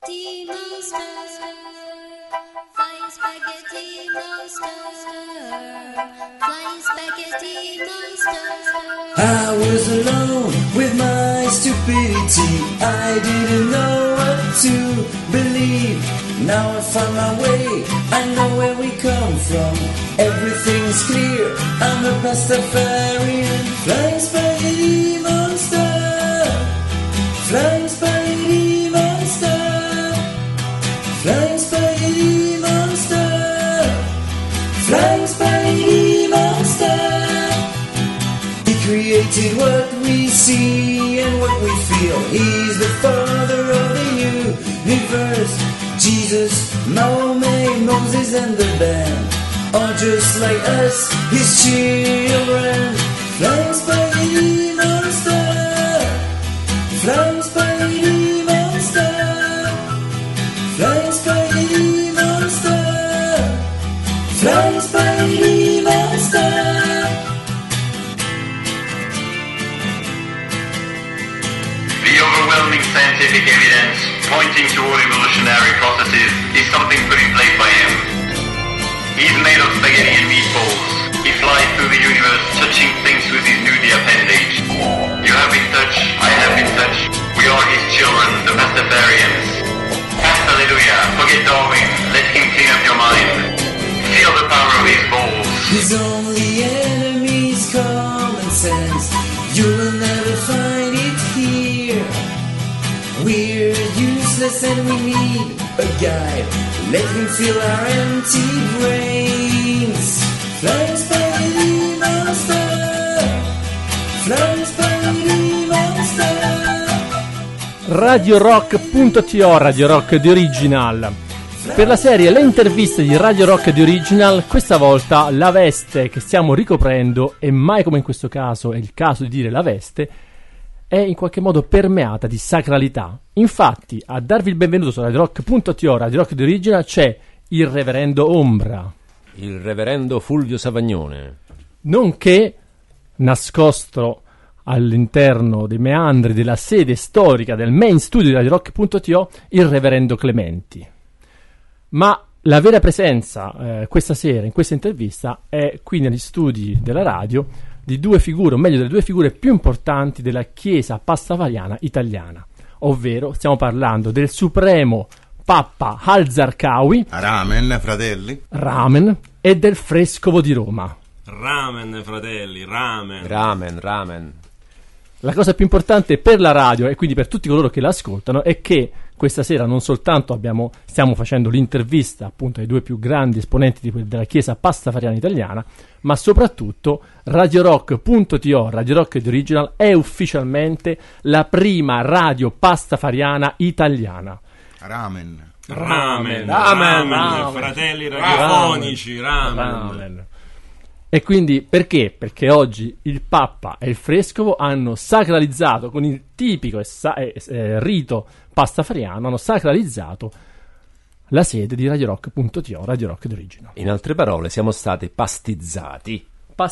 Spaghetti monster, flying spaghetti monster, flying spaghetti monster. I was alone with my stupidity. I didn't know what to believe. Now I found my way, I know where we come from. Everything's clear, I'm a Pastafarian. Flying spaghetti monster, flying spaghetti monster, flying spaghetti monster, flying spaghetti monster. He created what we see and what we feel. He's the father of the universe. Jesus, Mahomet, Moses and the band are just like us, his children. Flying spaghetti monster, flying spaghetti monster, flying spaghetti monster, flying spaghetti monster. The overwhelming scientific evidence pointing toward evolutionary processes is something put in place by him. He's made of spaghetti and meatballs. He flies through the universe, touching things with his nudie appendage. You have been touched, I have been touched. We are his children, the Pastafarians. Hallelujah, forget Darwin, let him clean up your mind. Feel the power of his balls. His only enemy's common sense. You'll never find it here. We're useless and we need a guide. Let him fill our empty brains. Flying spaghetti monster, flying spaghetti monster. Radio Rock.to, Radio Rock The Original. Per la serie Le interviste di Radio Rock The Original, questa volta la veste che stiamo ricoprendo, e mai come in questo caso è il caso di dire la veste, è in qualche modo permeata di sacralità. Infatti, a darvi il benvenuto su Radio Rock.to, Radio Rock The Original, c'è il reverendo Ombra, il reverendo Fulvio Savagnone, nonché, nascosto all'interno dei meandri della sede storica del main studio di Radio Rock.to, il reverendo Clementi. Ma la vera presenza questa sera, in questa intervista, è qui negli studi della radio di due figure, o meglio delle due figure più importanti della Chiesa pastafariana italiana, ovvero stiamo parlando del supremo Papa Al-Zarqawi, Ramen, fratelli. Ramen, e del Vescovo di Roma. Ramen, fratelli, ramen. Ramen. La cosa più importante per la radio, e quindi per tutti coloro che l'ascoltano, è che questa sera non soltanto stiamo facendo l'intervista appunto ai due più grandi esponenti della Chiesa pastafariana italiana, ma soprattutto Radio Rock.to, Radio Rock The Original, è ufficialmente la prima radio pastafariana italiana. Ramen. Fratelli radiofonici, ramen. E quindi perché? Perché oggi il Papa e il Vescovo hanno sacralizzato, con il tipico rito pastafariano, hanno sacralizzato la sede di Radio Rock.to, Radio Rock The Original. In altre parole, siamo stati pastizzati.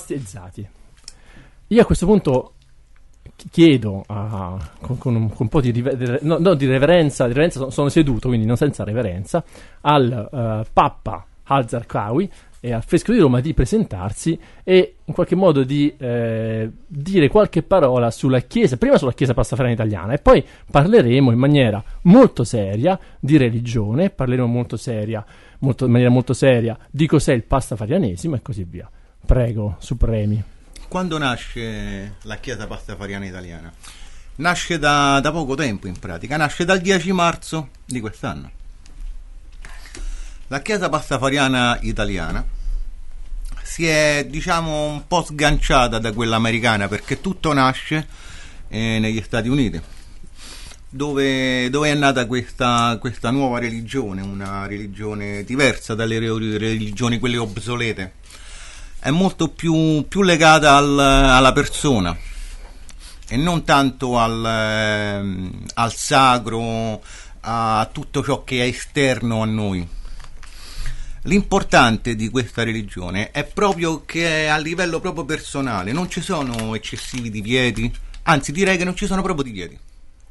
Io a questo punto chiedo, con un po' di reverenza, sono seduto, quindi non senza reverenza, al Papa Al-Zarqawi e al Vescovo di Roma di presentarsi e in qualche modo di dire qualche parola sulla Chiesa, prima sulla Chiesa pastafariana italiana, e poi parleremo in maniera molto seria di religione, parleremo in maniera molto seria di cos'è il pastafarianesimo e così via. Prego, Supremi. Quando nasce la Chiesa pastafariana italiana? Nasce da poco tempo, in pratica, nasce dal 10 marzo di quest'anno. La Chiesa pastafariana italiana si è, diciamo, un po' sganciata da quella americana, perché tutto nasce negli Stati Uniti, dove è nata questa nuova religione, una religione diversa dalle religioni quelle obsolete. È molto più legata alla persona e non tanto al sacro, a tutto ciò che è esterno a noi. L'importante di questa religione è proprio che a livello proprio personale non ci sono eccessivi divieti, anzi direi che non ci sono proprio divieti.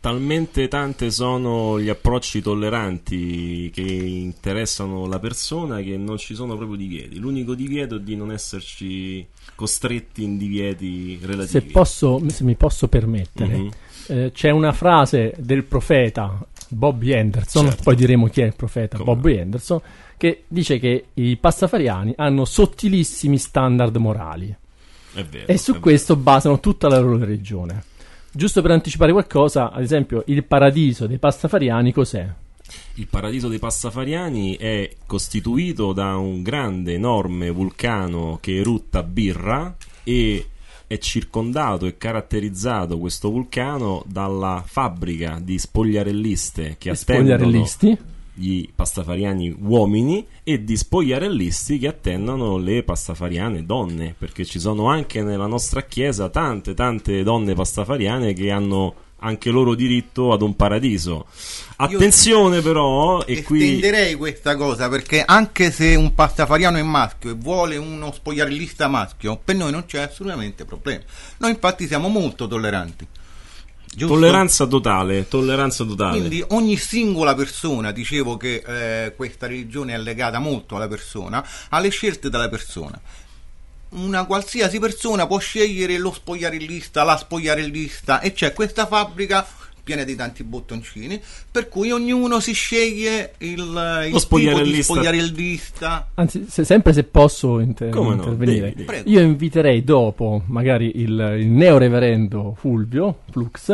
talmente tante sono gli approcci tolleranti che interessano la persona che non ci sono proprio divieti. L'unico divieto è di non esserci costretti in divieti relativi. Se mi posso permettere, c'è una frase del profeta Bobby Anderson, Certo. poi diremo chi è il profeta Come Bobby Anderson, che dice che i pastafariani hanno sottilissimi standard morali È vero. e su è questo basano tutta la loro religione. Giusto per anticipare qualcosa, ad esempio, il paradiso dei pastafariani cos'è? Il paradiso dei pastafariani è costituito da un grande, enorme vulcano che erutta birra e è circondato e caratterizzato questo vulcano dalla fabbrica di spogliarelliste che attendono Spogliarellisti? gli pastafariani uomini e di spogliarellisti che attendono le pastafariane donne, perché ci sono anche nella nostra chiesa tante donne pastafariane che hanno anche loro diritto ad un paradiso. Attenzione però, e qui estenderei questa cosa, perché anche se un pastafariano è maschio e vuole uno spogliarellista maschio, per noi non c'è assolutamente problema. Noi infatti siamo molto tolleranti. Giusto? tolleranza totale. Quindi ogni singola persona, dicevo che questa religione è legata molto alla persona, alle scelte della persona. Una qualsiasi persona può scegliere lo spogliarellista, la spogliarellista, e c'è questa fabbrica piena di tanti bottoncini, per cui ognuno si sceglie il tipo di spogliarellista. Anzi, sempre se posso Come no? intervenire, Devi. Prego. io inviterei dopo magari il neoreverendo Fulvio Flux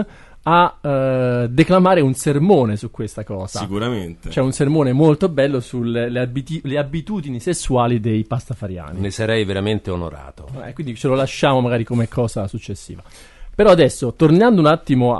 a declamare un sermone su questa cosa. sicuramente. C'è un sermone molto bello sulle le abitudini sessuali dei pastafariani. Ne sarei veramente onorato. Quindi ce lo lasciamo magari come cosa successiva. Però adesso, tornando un attimo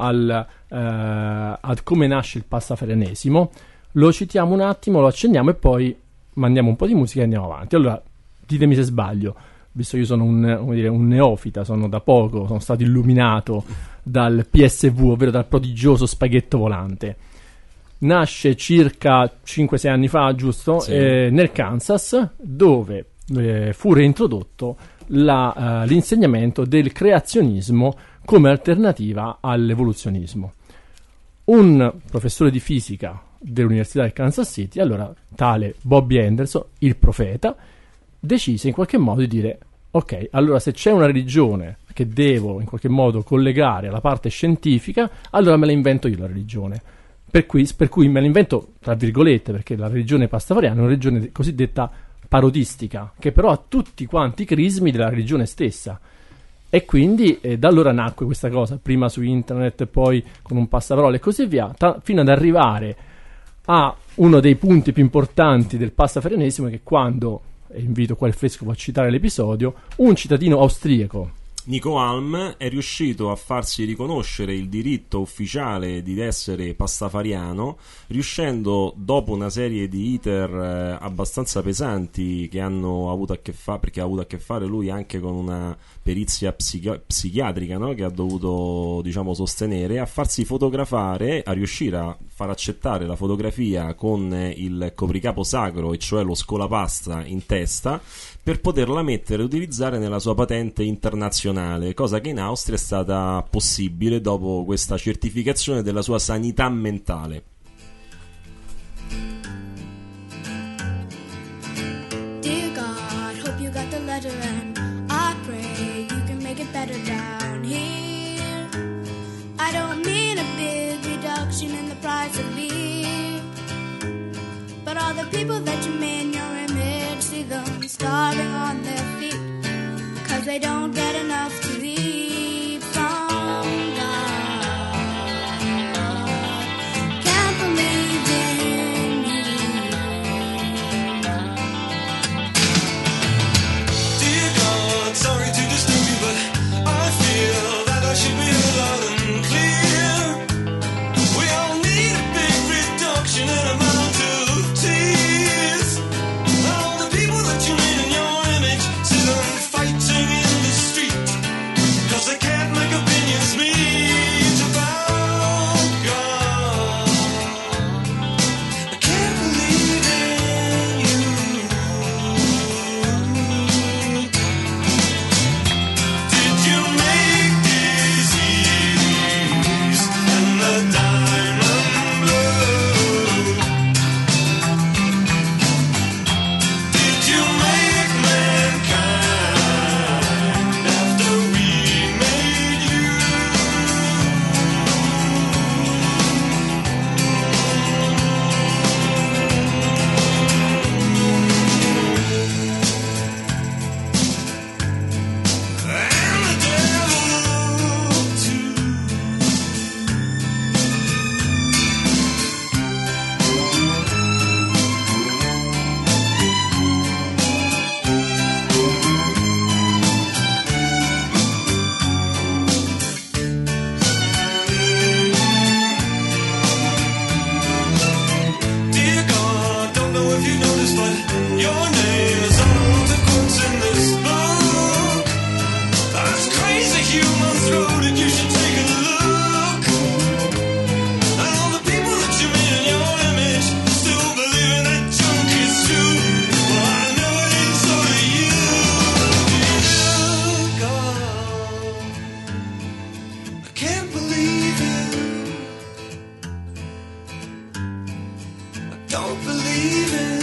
ad come nasce il pastafarianesimo, lo citiamo un attimo, lo accenniamo e poi mandiamo un po' di musica e andiamo avanti. Allora, ditemi se sbaglio, visto che io sono un neofita, sono stato illuminato dal PSV, ovvero dal prodigioso spaghetto volante. Nasce circa 5-6 anni fa, giusto? Sì. Nel Kansas, dove fu reintrodotto l'insegnamento del creazionismo come alternativa all'evoluzionismo. Un professore di fisica dell'Università del Kansas City, allora tale Bobby Anderson, il profeta, decise in qualche modo di dire: ok, allora se c'è una religione che devo in qualche modo collegare alla parte scientifica, allora me la invento io la religione. Per cui me la invento tra virgolette, perché la religione pastafariana è una religione cosiddetta parodistica, che però ha tutti quanti i crismi della religione stessa. E quindi da allora nacque questa cosa, prima su internet, poi con un passaparola e così via, fino ad arrivare a uno dei punti più importanti del pastafarianesimo, che quando, e invito qua il Vescovo a citare l'episodio, un cittadino austriaco, Nico Alm, è riuscito a farsi riconoscere il diritto ufficiale di essere pastafariano, riuscendo, dopo una serie di iter abbastanza pesanti che hanno avuto a che fare, perché ha avuto a che fare lui anche con una perizia psichiatrica, no? Che ha dovuto, diciamo, sostenere, a farsi fotografare, a riuscire a far accettare la fotografia con il copricapo sacro, e cioè lo scolapasta in testa, per poterla mettere e utilizzare nella sua patente internazionale, cosa che in Austria è stata possibile dopo questa certificazione della sua sanità mentale. Dear God, hope you got the letter and I pray you can make it better down here. I don't mean a big reduction in the price of beer, but all the people that you made in your image, see them starving on their feet, 'cause they don't get enough to eat from God. Can't believe in you. Dear God, sorry to disturb you, but I feel that I should be loud and clear. We all need a big reduction in amount of tears. All the people that you made in your image, see them fighting in the street. Your name is all the quotes in this book. That's crazy human throated, you should take a look. And all the people that you made in your image still believing that junk is true. Well, I know it ain't so to you. God, I can't believe it. I don't believe it.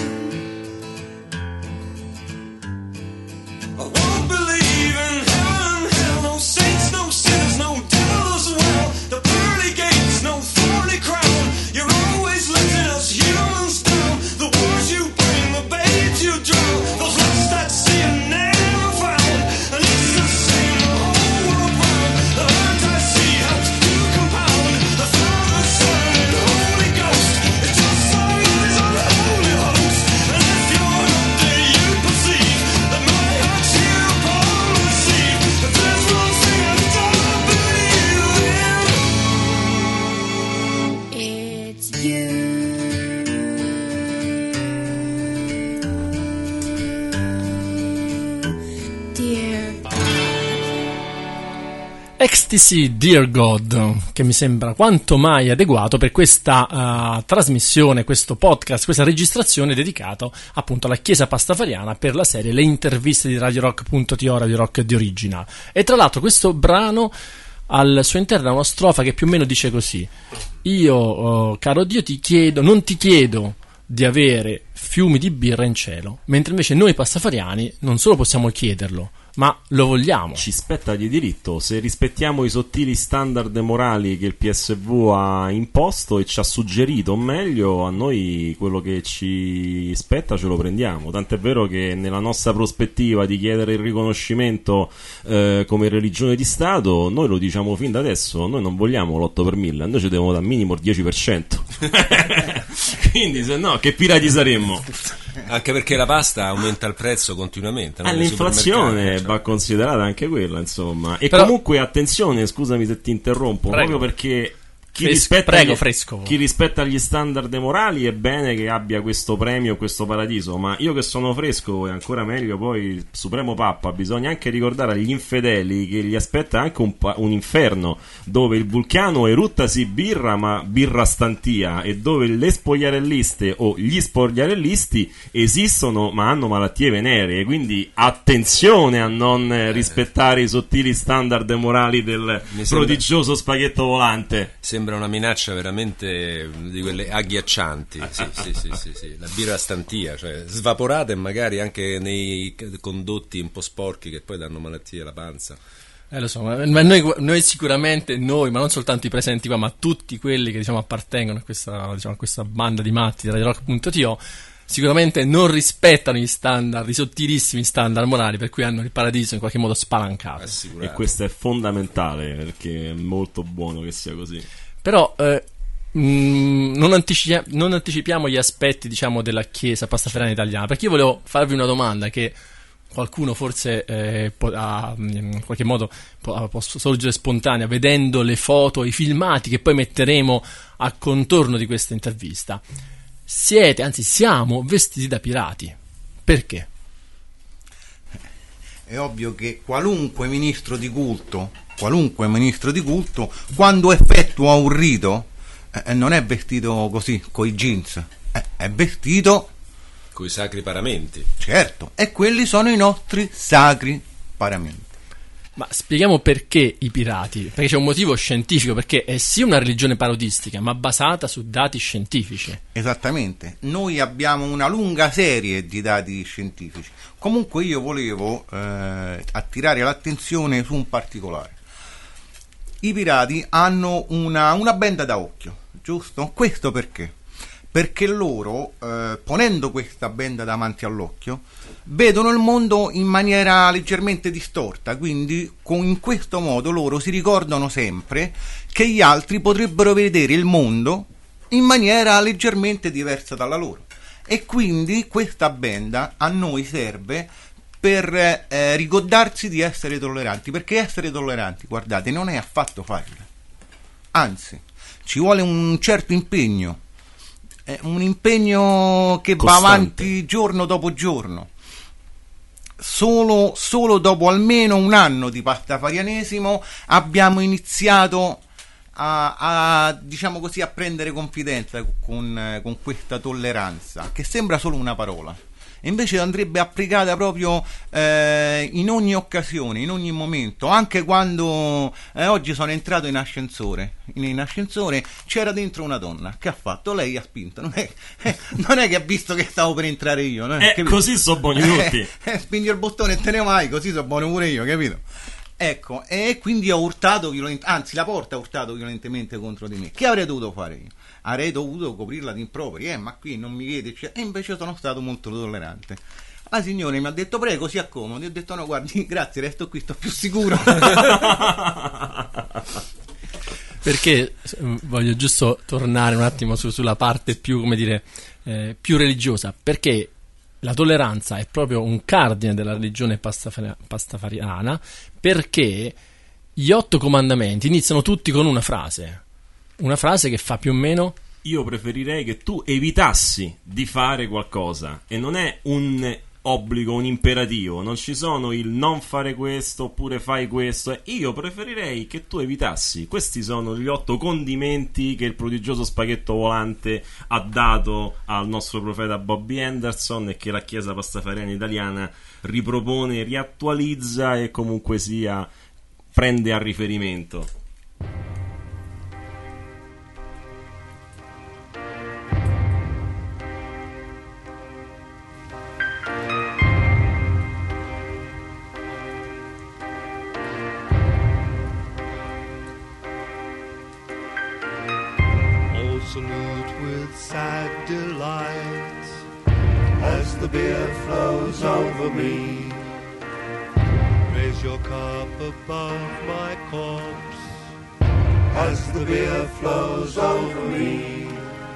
I won't believe in heaven, hell, no saints, no sinners, no devil as well. The pearly gates, no thorny crown. You're always letting us humans down. The wars you bring, the babes you drown. Those lost at sea are never found. And it's the same the whole world round. The hurt I see helps to compound. The Father, Son, and Holy Ghost. It's just our eyes on the holy host. And if you're up there, you perceive that my heart's here upon the sea. But there's one thing I don't believe in. It's you. Dear Ecstasy, Dear God, che mi sembra quanto mai adeguato per questa trasmissione, questo podcast, questa registrazione dedicato appunto alla Chiesa Pastafariana per la serie Le interviste di RadioRock.to, Radio Rock The Original. E tra l'altro questo brano al suo interno ha una strofa che più o meno dice così: io, caro Dio, ti chiedo, non ti chiedo di avere fiumi di birra in cielo, mentre invece noi pastafariani non solo possiamo chiederlo, ma lo vogliamo. Ci spetta di diritto, se rispettiamo i sottili standard morali che il PSV ha imposto e ci ha suggerito, o meglio, a noi quello che ci spetta ce lo prendiamo. Tant'è vero che nella nostra prospettiva di chiedere il riconoscimento come religione di Stato, noi lo diciamo fin da adesso, noi non vogliamo l'8 per 1000, noi ci devono dare minimo il 10%. Quindi se no, che pirati saremmo? Anche perché la pasta aumenta il prezzo continuamente, no? Nei L'inflazione supermercati, va considerata anche quella, insomma. E Però- comunque attenzione, scusami se ti interrompo, Prego. proprio perché chi Prego, fresco. chi rispetta gli standard morali è bene che abbia questo premio, questo paradiso, ma io che sono fresco e ancora meglio poi il Supremo Papa, bisogna anche ricordare agli infedeli che gli aspetta anche un inferno dove il vulcano eruttasi birra, ma birra stantia, e dove le spogliarelliste o gli spogliarellisti esistono ma hanno malattie veneree, quindi attenzione a non rispettare i sottili standard morali del Mi sembra- prodigioso spaghetto volante. Sembra una minaccia veramente di quelle agghiaccianti. Sì. La birra stantia, cioè svaporata e magari anche nei condotti un po' sporchi che poi danno malattie alla panza. Lo so, ma noi sicuramente, ma non soltanto i presenti qua, ma tutti quelli che diciamo appartengono a questa banda di matti di RadioRock.to sicuramente non rispettano gli standard, i sottilissimi standard morali per cui hanno il paradiso in qualche modo spalancato. Assicurato. E questo è fondamentale perché è molto buono che sia così. Però non anticipiamo gli aspetti, diciamo, della Chiesa Pastafariana italiana, perché io volevo farvi una domanda che qualcuno forse in qualche modo può sorgere spontanea vedendo le foto, i filmati che poi metteremo a contorno di questa intervista. Siamo vestiti da pirati. Perché? È ovvio che qualunque ministro di culto, quando effettua un rito, non è vestito così, coi jeans, è vestito, Coi sacri paramenti. certo, e quelli sono i nostri sacri paramenti. Ma spieghiamo perché i pirati, perché c'è un motivo scientifico, perché è sì una religione parodistica, ma basata su dati scientifici. Esattamente, noi abbiamo una lunga serie di dati scientifici. Comunque io volevo attirare l'attenzione su un particolare. I pirati hanno una benda da occhio, giusto? Questo perché? Perché loro, ponendo questa benda davanti all'occhio, vedono il mondo in maniera leggermente distorta, quindi in questo modo loro si ricordano sempre che gli altri potrebbero vedere il mondo in maniera leggermente diversa dalla loro, e quindi questa benda a noi serve per ricordarsi di essere tolleranti, perché essere tolleranti, guardate, non è affatto facile, anzi ci vuole un certo impegno. È un impegno che va Costante. avanti giorno dopo giorno. Solo dopo almeno un anno di pastafarianesimo abbiamo iniziato diciamo così, a prendere confidenza con questa tolleranza, che sembra solo una parola. E invece andrebbe applicata proprio in ogni occasione, in ogni momento, anche quando oggi sono entrato in ascensore. In ascensore c'era dentro una donna. Che ha fatto? Lei ha spinto. Non è che ha visto che stavo per entrare io. No? Capito? Così so buoni tutti. Spingi il bottone e te ne vai, così so buono pure io, capito? Ecco, e quindi ho urtato anzi la porta ha urtato violentemente contro di me. Che avrei dovuto fare io? Avrei dovuto coprirla di improperi, ma qui non mi vede, e invece sono stato molto tollerante. La signora mi ha detto prego, si accomodi. Ho detto no, guardi, grazie, resto qui, sto più sicuro. Perché voglio giusto tornare un attimo sulla parte più, come dire, più religiosa, perché la tolleranza è proprio un cardine della religione pastafariana, perché gli 8 comandamenti iniziano tutti con una frase che fa più o meno: Io preferirei che tu evitassi di fare qualcosa, e non è un obbligo, un imperativo, non ci sono il non fare questo oppure fai questo, io preferirei che tu evitassi. Questi sono gli 8 condimenti che il prodigioso spaghetto volante ha dato al nostro profeta Bobby Henderson e che la Chiesa Pastafariana italiana ripropone, riattualizza e comunque sia prende a riferimento. Salute with sad delight as the beer flows over me. Raise your cup above my corpse as the beer flows over me.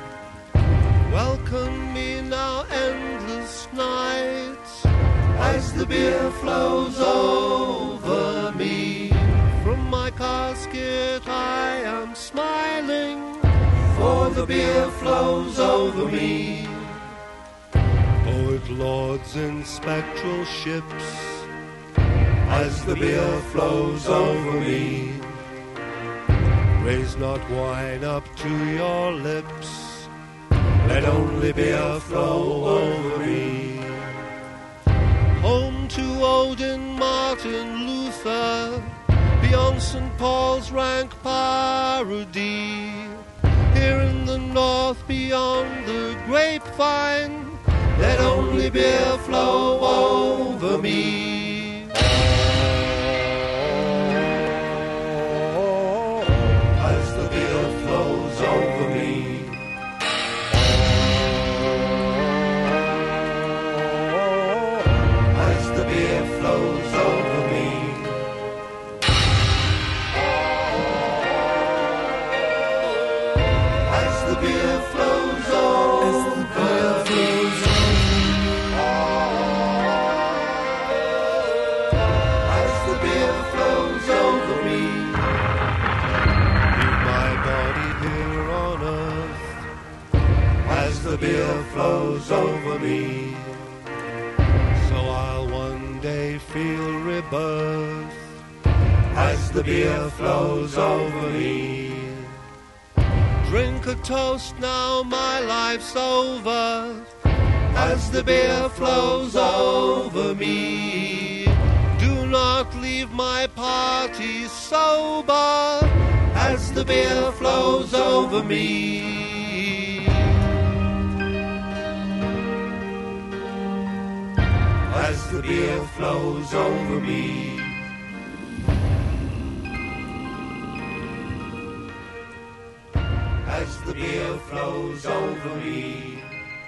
Welcome me now, endless night, as the beer flows over me. From my casket I am smiling, for the beer flows over me. Poet lords in spectral ships, as the beer flows over me. Raise not wine up to your lips, let only beer flow over me. Home to Odin, Martin Luther, beyond St. Paul's rank parody. Here in the north beyond the grapevine, let only beer flow over me. As the beer flows over me. As the beer flows over me. As the beer flows over me. As the beer flows over me. Leave my body here on earth as the beer flows over me. So I'll one day feel rebirth as the beer flows over me. Drink a toast now, my life's over, as the beer flows over me. Do not leave my party sober, as the beer flows over me. As the beer flows over me. As the beer flows over me.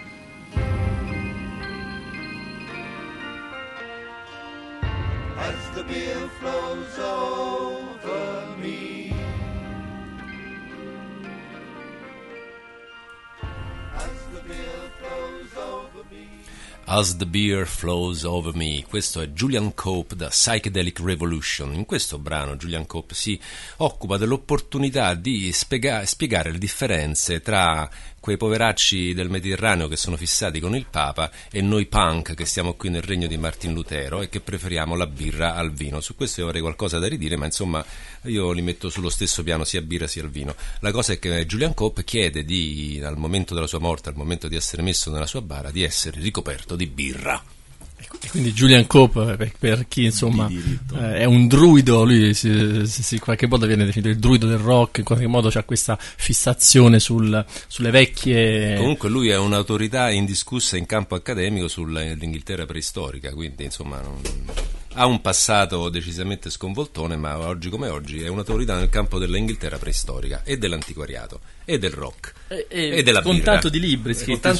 As the beer flows over me. As the beer As the Beer Flows Over Me. Questo è Julian Cope da Psychedelic Revolution. In questo brano Julian Cope si occupa dell'opportunità di spiegare le differenze tra quei poveracci del Mediterraneo che sono fissati con il Papa e noi punk che stiamo qui nel regno di Martin Lutero e che preferiamo la birra al vino. Su questo io avrei qualcosa da ridire, ma insomma io li metto sullo stesso piano, sia birra sia il vino. La cosa è che Julian Cope chiede al momento della sua morte, al momento di essere messo nella sua bara, di essere ricoperto di birra. E quindi Julian Cope, per chi insomma è un druido, lui in qualche modo viene definito il druido del rock, in qualche modo c'ha questa fissazione sulle vecchie... Comunque lui è un'autorità indiscussa in campo accademico sull'Inghilterra preistorica, quindi insomma ha un passato decisamente sconvoltone, ma oggi come oggi è un'autorità nel campo dell'Inghilterra preistorica e dell'antiquariato e del rock e della con birra. tanto di libri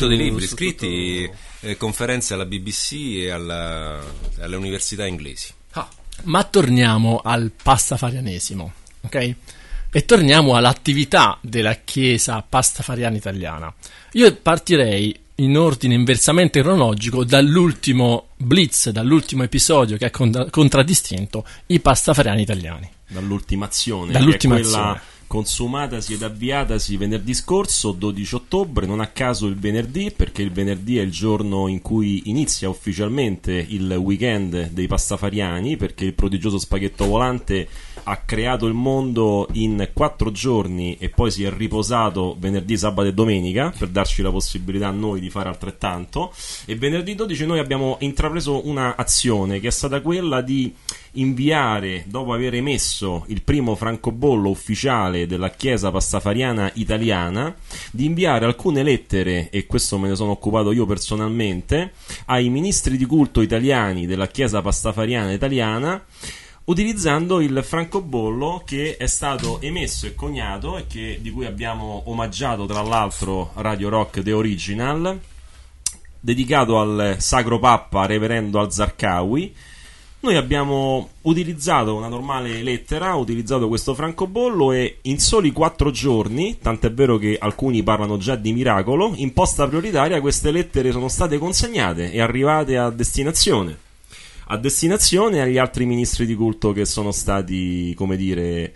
scritti, conferenze alla BBC e alle università inglesi. Ma torniamo al pastafarianesimo, ok? E torniamo all'attività della Chiesa pastafariana italiana. Io partirei in ordine inversamente cronologico dall'ultimo blitz, dall'ultimo episodio che ha contraddistinto i pastafariani italiani. Dall'ultimazione. Che è quella consumatasi ed avviatasi venerdì scorso, 12 ottobre, non a caso il venerdì, perché il venerdì è il giorno in cui inizia ufficialmente il weekend dei pastafariani, perché il prodigioso spaghetto volante ha creato il mondo in 4 giorni e poi si è riposato venerdì, sabato e domenica per darci la possibilità a noi di fare altrettanto. E venerdì 12 noi abbiamo intrapreso una azione che è stata quella di inviare, dopo aver emesso il primo francobollo ufficiale della Chiesa pastafariana italiana, di inviare alcune lettere, e questo me ne sono occupato io personalmente, ai ministri di culto italiani della Chiesa pastafariana italiana, utilizzando il francobollo che è stato emesso e coniato e di cui abbiamo omaggiato tra l'altro Radio Rock The Original, dedicato al Sacro Papa Reverendo Al-Zarqawi. Noi abbiamo utilizzato una normale lettera, utilizzato questo francobollo e in soli 4 giorni, tant'è vero che alcuni parlano già di miracolo, in posta prioritaria queste lettere sono state consegnate e arrivate a destinazione agli altri ministri di culto che sono stati, come dire,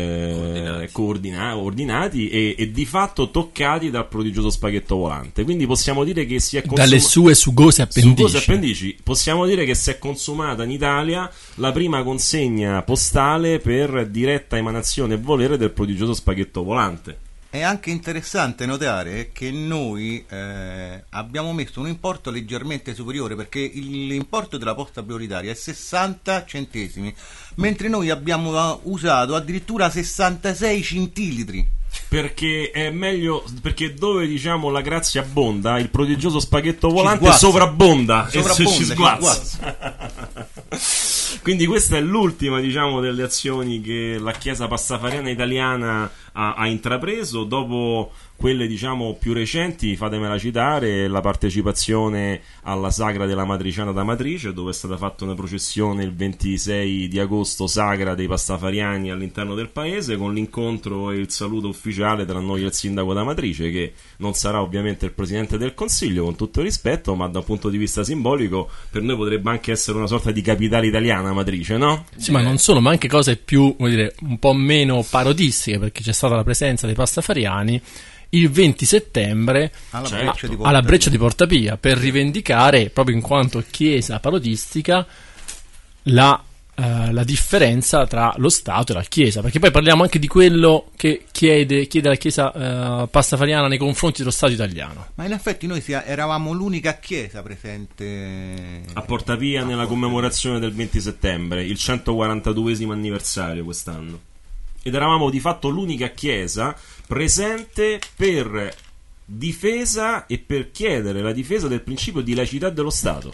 ordinati e di fatto toccati dal prodigioso spaghetto volante. Quindi possiamo dire che si è dalle sue sugose appendici. Possiamo dire che si è consumata in Italia la prima consegna postale per diretta emanazione e volere del prodigioso spaghetto volante. È anche interessante notare che noi abbiamo messo un importo leggermente superiore, perché l'importo della posta prioritaria è 60 centesimi, mentre noi abbiamo usato addirittura 66 centilitri. Perché è meglio, perché dove diciamo la grazia abbonda, il prodigioso spaghetto volante sovrabbonda e ci sguazza. Quindi questa è l'ultima, diciamo, delle azioni che la Chiesa pastafariana italiana ha intrapreso. Dopo quelle, diciamo, più recenti, fatemela citare, la partecipazione alla Sagra della Matriciana d'Amatrice, dove è stata fatta una processione il 26 di agosto sacra dei pastafariani all'interno del paese, con l'incontro e il saluto ufficiale tra noi e il sindaco d'Amatrice, che non sarà ovviamente il presidente del Consiglio, con tutto il rispetto, ma da un punto di vista simbolico per noi potrebbe anche essere una sorta di capitale italiana Amatrice, no? Sì, ma non solo, ma anche cose più, come dire, un po' meno parodistiche, perché c'è stata la presenza dei pastafariani il 20 settembre alla Breccia di Portapia per rivendicare, proprio in quanto chiesa parodistica, la differenza tra lo Stato e la Chiesa, perché poi parliamo anche di quello che chiede la Chiesa pastafariana nei confronti dello Stato italiano. Ma in effetti noi eravamo l'unica chiesa presente a Portapia nella commemorazione del 20 settembre, il 142esimo anniversario quest'anno, ed eravamo di fatto l'unica chiesa presente per difesa e per chiedere la difesa del principio di laicità dello Stato.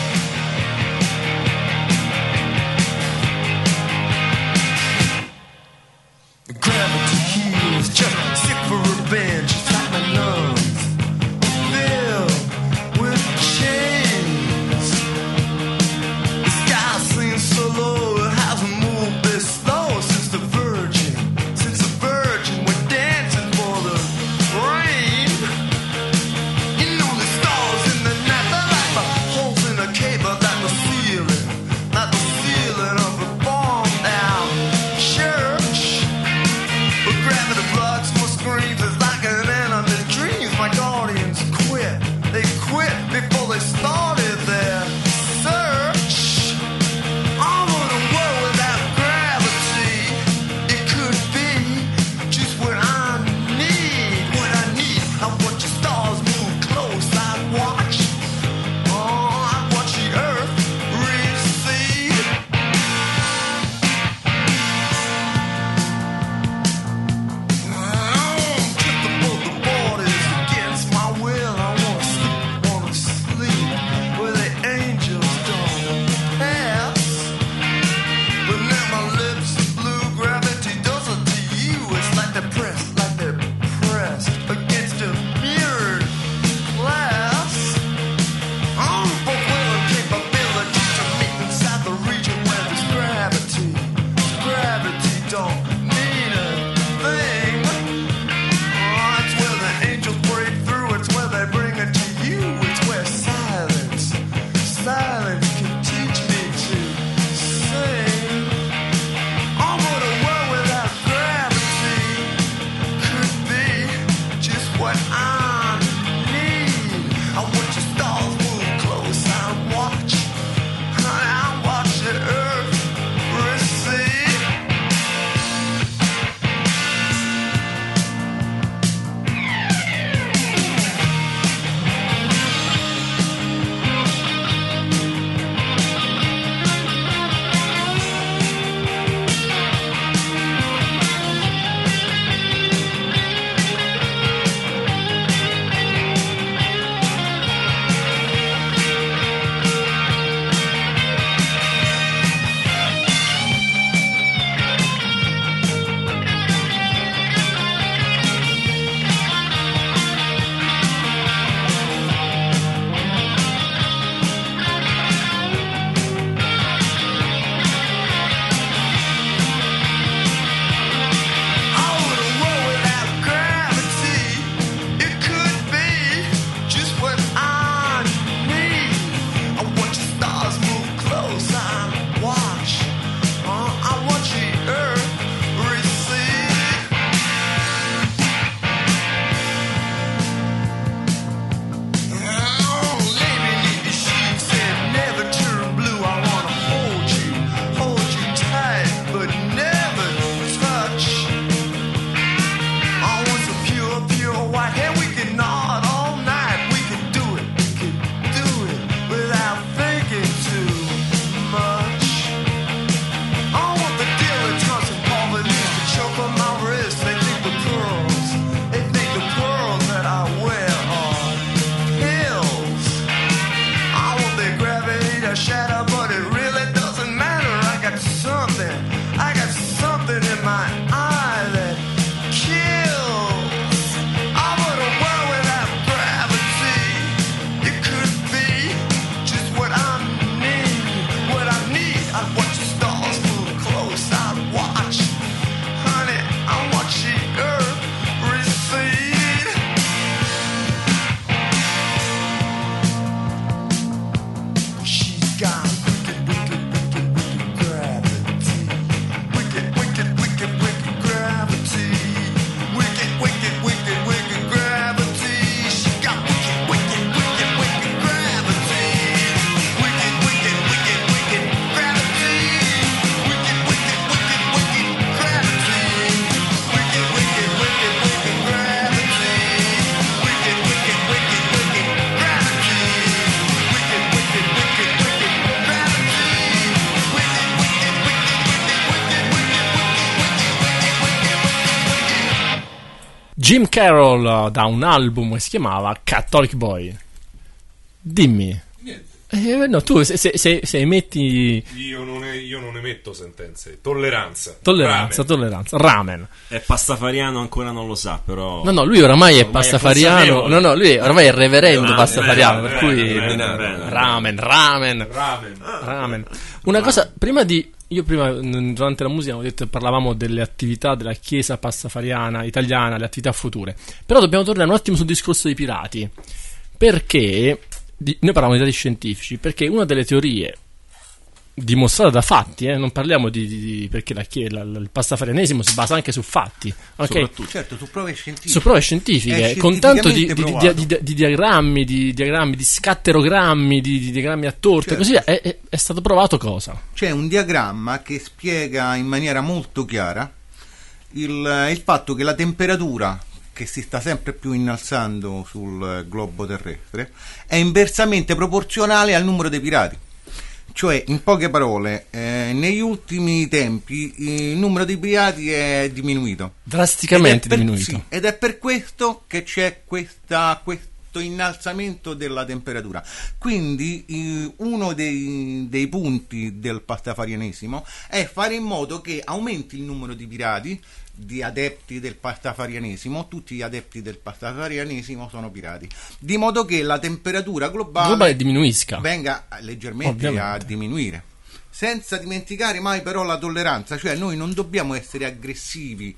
Gravity heals, just sick for revenge. It's like my lungs filled with chains. The sky seems so low, it hasn't moved this slow since the Virgin went dancing for the rain. You know the stars Jim Carroll da un album che si chiamava Catholic Boy. Dimmi. No, tu se emetti Io non emetto sentenze. Tolleranza. Ramen. È pastafariano, ancora non lo sa, però. No, lui oramai è pastafariano. consapevole. No, lui oramai è reverendo Ah, pastafariano, bene, per cui bene. ramen. Una cosa, prima durante la musica parlavamo delle attività della chiesa pastafariana italiana, le attività future. Però dobbiamo tornare un attimo sul discorso dei pirati, perché noi parliamo di dati scientifici, perché una delle teorie dimostrata da fatti, non parliamo perché il pastafarianesimo si basa anche su fatti, ok? Certo, su prove scientifiche. Su prove scientifiche, con tanto di provato. diagrammi, di scatterogrammi, di diagrammi a torte, Certo. così via. È stato provato cosa? C'è un diagramma che spiega in maniera molto chiara il fatto che la temperatura, che si sta sempre più innalzando sul globo terrestre, è inversamente proporzionale al numero dei pirati. Cioè, in poche parole, negli ultimi tempi il numero di pirati è diminuito. Drasticamente diminuito. Sì, ed è per questo che c'è questo innalzamento della temperatura. Quindi uno dei punti del pastafarianesimo è fare in modo che aumenti il numero di pirati, di adepti del pastafarianesimo. Tutti gli adepti del pastafarianesimo sono pirati, di modo che la temperatura globale diminuisca, venga leggermente a diminuire, senza dimenticare mai però la tolleranza. Cioè, noi non dobbiamo essere aggressivi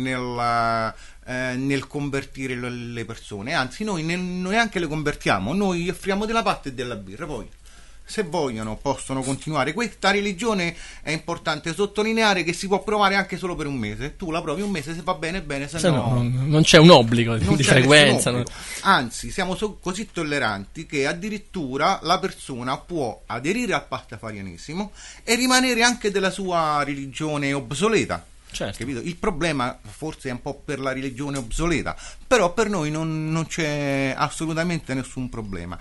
nel convertire le persone, anzi noi neanche le convertiamo, noi gli offriamo della pasta e della birra, poi se vogliono possono continuare. Questa religione è importante sottolineare che si può provare anche solo per un mese. Tu la provi un mese, se va bene bene, se no non c'è un obbligo non di c'è frequenza. nessun obbligo. Anzi, siamo così tolleranti che addirittura la persona può aderire al pastafarianesimo e rimanere anche della sua religione obsoleta. Certo. Capito? Il problema forse è un po' per la religione obsoleta, però per noi non c'è assolutamente nessun problema.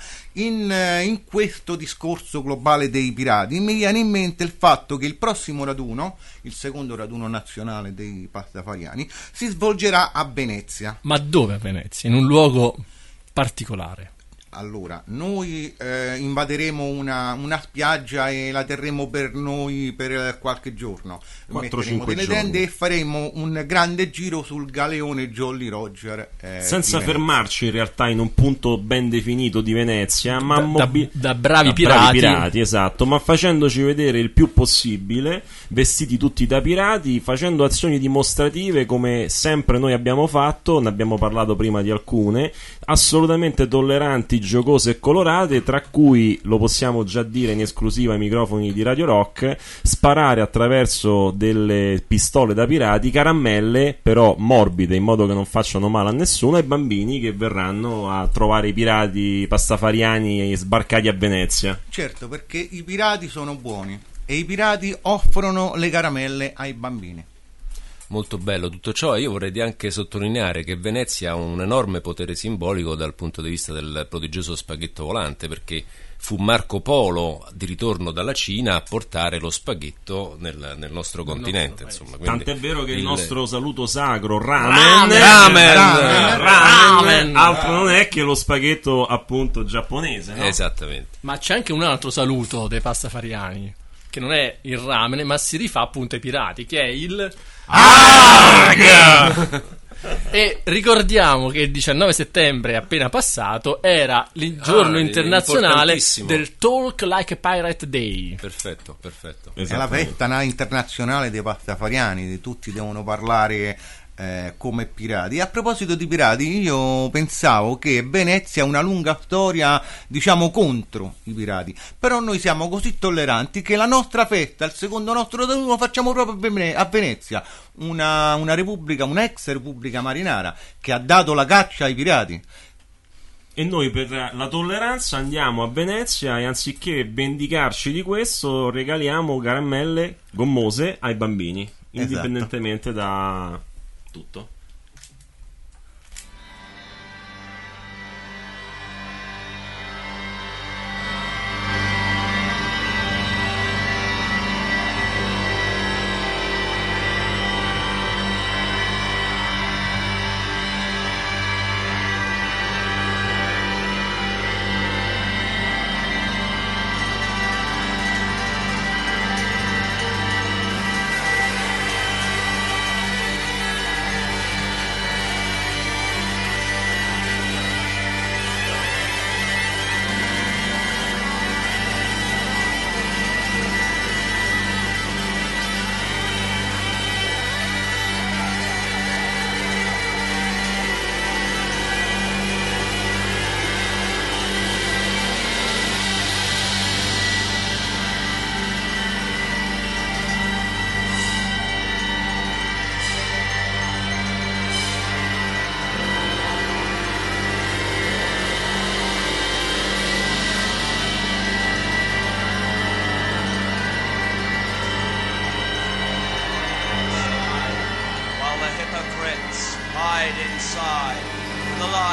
In questo discorso globale dei pirati mi viene in mente il fatto che il prossimo raduno, il secondo raduno nazionale dei pastafariani, si svolgerà a Venezia. Ma dove a Venezia? In un luogo particolare? Allora, noi invaderemo una spiaggia e la terremo per noi per qualche giorno. 4-5 delle giorni. tende e faremo un grande giro sul galeone Jolly Roger. Senza di Venezia. fermarci in realtà in un punto ben definito di Venezia, ma da bravi pirati. Esatto, ma facendoci vedere il più possibile, vestiti tutti da pirati, facendo azioni dimostrative come sempre noi abbiamo fatto, ne abbiamo parlato prima di alcune, assolutamente tolleranti, giocose e colorate, tra cui, lo possiamo già dire in esclusiva ai microfoni di Radio Rock, sparare attraverso delle pistole da pirati caramelle, però morbide, in modo che non facciano male a nessuno, ai bambini che verranno a trovare i pirati pastafariani sbarcati a Venezia. Certo, perché i pirati sono buoni e i pirati offrono le caramelle ai bambini. Molto bello tutto ciò. Io vorrei anche sottolineare che Venezia ha un enorme potere simbolico dal punto di vista del prodigioso spaghetto volante, perché fu Marco Polo di ritorno dalla Cina a portare lo spaghetto nel nostro continente, insomma. Tant'è vero che il nostro saluto sacro Ramen, altro non è che lo spaghetto appunto giapponese, no? Esattamente. Ma c'è anche un altro saluto dei pastafariani, che non è il ramen, ma si rifà appunto ai pirati, che è il E ricordiamo che il 19 settembre appena passato era il giorno internazionale del Talk Like a Pirate Day. Perfetto. È la festa internazionale dei pastafariani, tutti devono parlare come pirati. E a proposito di pirati, io pensavo che Venezia ha una lunga storia, diciamo, contro i pirati, però noi siamo così tolleranti che la nostra festa, il secondo nostro raduno, lo facciamo proprio a Venezia, una repubblica, un'ex repubblica marinara che ha dato la caccia ai pirati. E noi per la tolleranza andiamo a Venezia e anziché vendicarci di questo regaliamo caramelle gommose ai bambini, indipendentemente da tutto.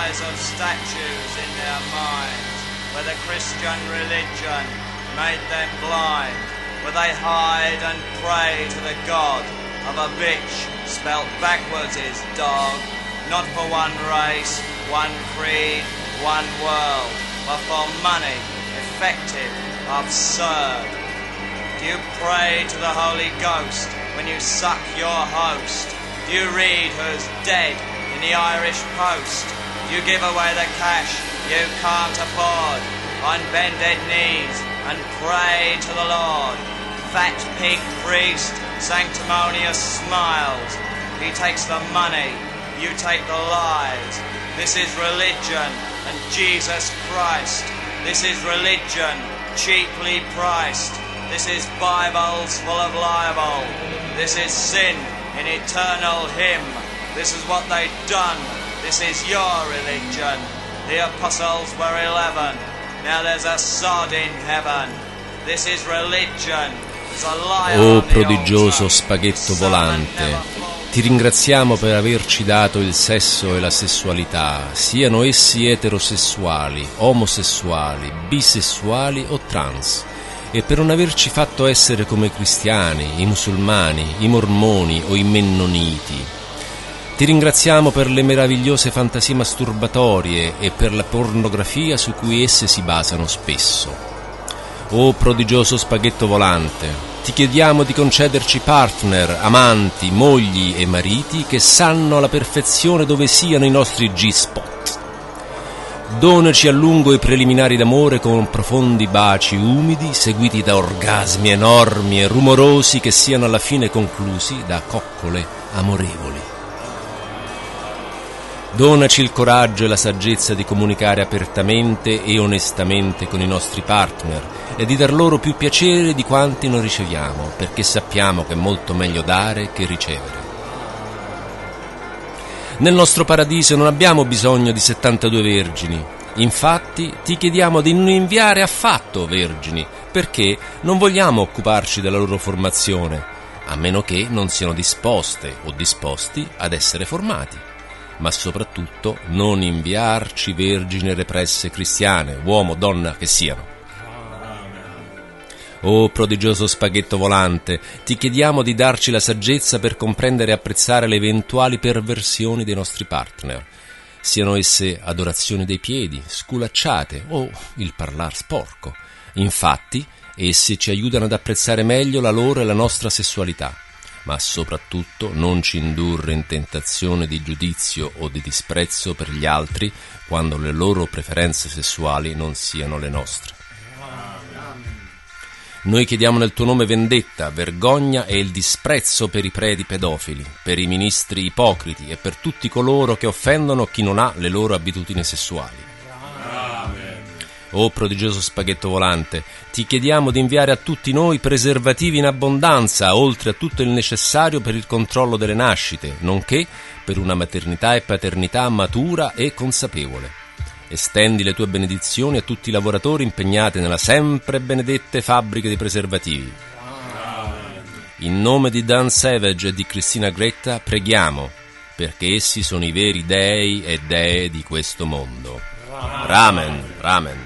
size of statues in their minds, where the Christian religion made them blind, where they hide and pray to the God of a bitch, spelt backwards is dog, not for one race, one creed, one world, but for money, effective, absurd. Do you pray to the Holy Ghost when you suck your host? Do you read who's dead in the Irish Post? Do you give away the cash you can't afford on bended knees and pray to the Lord? Fat pig priest, sanctimonious smiles. He takes the money, you take the lies. This is religion and Jesus Christ. This is religion, cheaply priced. This is Bibles full of libel. This is sin in eternal hymn. This is what they've done. This is your religion. The apostles were 11. Now there's a sod in heaven. This is religion. There's a liar Oh on the prodigioso altar. spaghetto Someone volante, never falls. ti ringraziamo per averci dato il sesso e la sessualità, siano essi eterosessuali, omosessuali, bisessuali o trans, e per non averci fatto essere come i cristiani, i musulmani, i mormoni o i mennoniti. Ti ringraziamo per le meravigliose fantasie masturbatorie e per la pornografia su cui esse si basano spesso. Oh prodigioso spaghetto volante, ti chiediamo di concederci partner, amanti, mogli e mariti che sanno alla perfezione dove siano i nostri G-spot. Donaci a lungo i preliminari d'amore con profondi baci umidi, seguiti da orgasmi enormi e rumorosi che siano alla fine conclusi da coccole amorevoli. Donaci il coraggio e la saggezza di comunicare apertamente e onestamente con i nostri partner e di dar loro più piacere di quanti noi riceviamo, perché sappiamo che è molto meglio dare che ricevere. Nel nostro paradiso non abbiamo bisogno di 72 vergini. Infatti ti chiediamo di non inviare affatto vergini, perché non vogliamo occuparci della loro formazione, a meno che non siano disposte o disposti ad essere formati. Ma soprattutto non inviarci vergini represse cristiane, uomo, donna che siano. Oh prodigioso spaghetto volante, ti chiediamo di darci la saggezza per comprendere e apprezzare le eventuali perversioni dei nostri partner, siano esse adorazioni dei piedi, sculacciate o il parlar sporco. Infatti, essi ci aiutano ad apprezzare meglio la loro e la nostra sessualità, ma soprattutto non ci indurre in tentazione di giudizio o di disprezzo per gli altri quando le loro preferenze sessuali non siano le nostre. Noi chiediamo nel tuo nome vendetta, vergogna e il disprezzo per i preti pedofili, per i ministri ipocriti e per tutti coloro che offendono chi non ha le loro abitudini sessuali. Oh prodigioso spaghetto volante, ti chiediamo di inviare a tutti noi preservativi in abbondanza, oltre a tutto il necessario per il controllo delle nascite, nonché per una maternità e paternità matura e consapevole. Estendi le tue benedizioni a tutti i lavoratori impegnati nella sempre benedette fabbrica di preservativi. In nome di Dan Savage e di Christina Gretta preghiamo, perché essi sono i veri dei e dee di questo mondo. Ramen, ramen.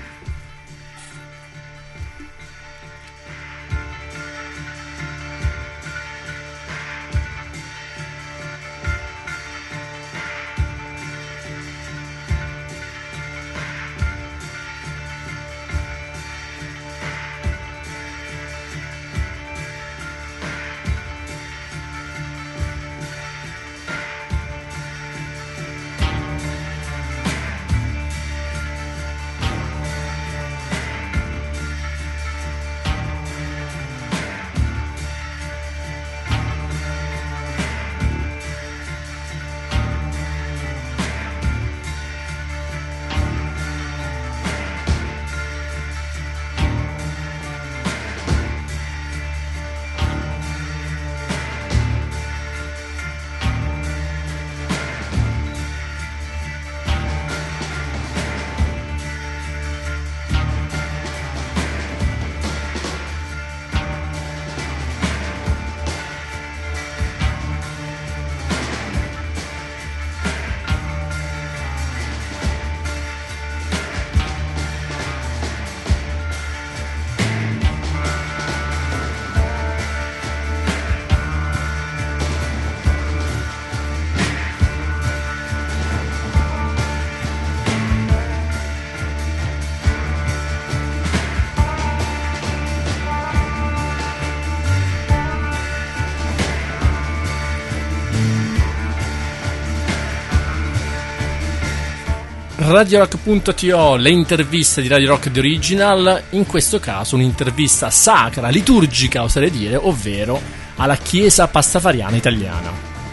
radiorock.to, le interviste di Radio Rock The Original, in questo caso un'intervista sacra, liturgica oserei dire, ovvero alla Chiesa Pastafariana Italiana.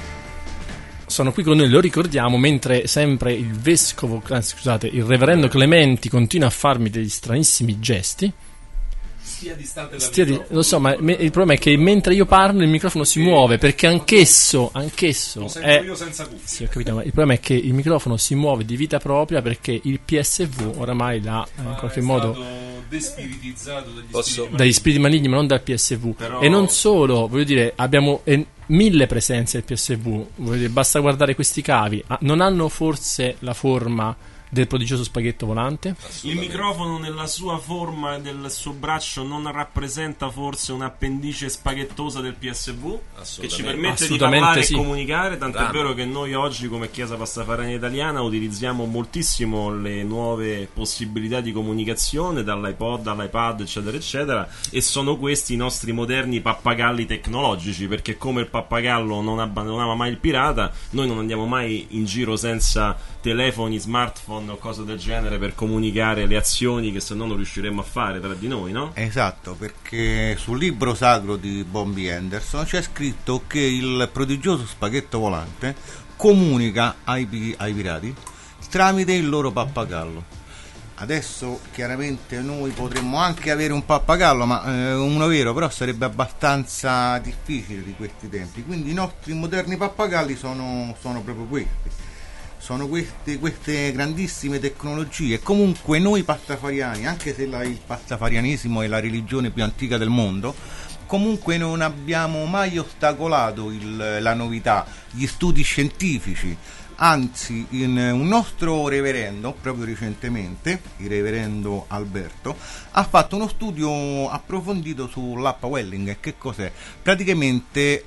Sono qui con noi, lo ricordiamo, mentre sempre il vescovo, il reverendo Clementi continua a farmi degli stranissimi gesti. Stia distante dal microfono. Lo so, ma il problema è che mentre io parlo il microfono si muove, perché anch'esso Lo sento è... io senza cuffie. Sì, ho capito, ma il problema è che il microfono si muove di vita propria perché il PSV oramai l'ha in qualche modo despiritizzato dagli spiriti maligni, ma non dal PSV. Però- E non solo, voglio dire, abbiamo 1000 presenze del PSV, voglio dire, basta guardare questi cavi. Non hanno forse la forma del prodigioso spaghetto volante? Il microfono nella sua forma del suo braccio non rappresenta forse un'appendice spaghettosa del PSV che ci permette di Assolutamente parlare sì. e comunicare, tant'è Bravo. vero che noi oggi come Chiesa Pastafariana Italiana utilizziamo moltissimo le nuove possibilità di comunicazione dall'iPod all'iPad eccetera eccetera, e sono questi i nostri moderni pappagalli tecnologici, perché come il pappagallo non abbandonava mai il pirata, noi non andiamo mai in giro senza telefoni, smartphone o cose del genere per comunicare le azioni che se no non riusciremmo a fare tra di noi, no? Esatto, perché sul libro sacro di Bobby Anderson c'è scritto che il prodigioso spaghetto volante comunica ai pirati tramite il loro pappagallo. Adesso chiaramente noi potremmo anche avere un pappagallo, ma uno vero, però sarebbe abbastanza difficile di questi tempi, quindi i nostri moderni pappagalli sono proprio questi. Sono queste grandissime tecnologie. Comunque noi pastafariani, anche se il pastafarianesimo è la religione più antica del mondo, comunque non abbiamo mai ostacolato la novità, gli studi scientifici. Anzi, un nostro reverendo, proprio recentemente, il reverendo Alberto, ha fatto uno studio approfondito sull'Appa Welling. Che cos'è? Praticamente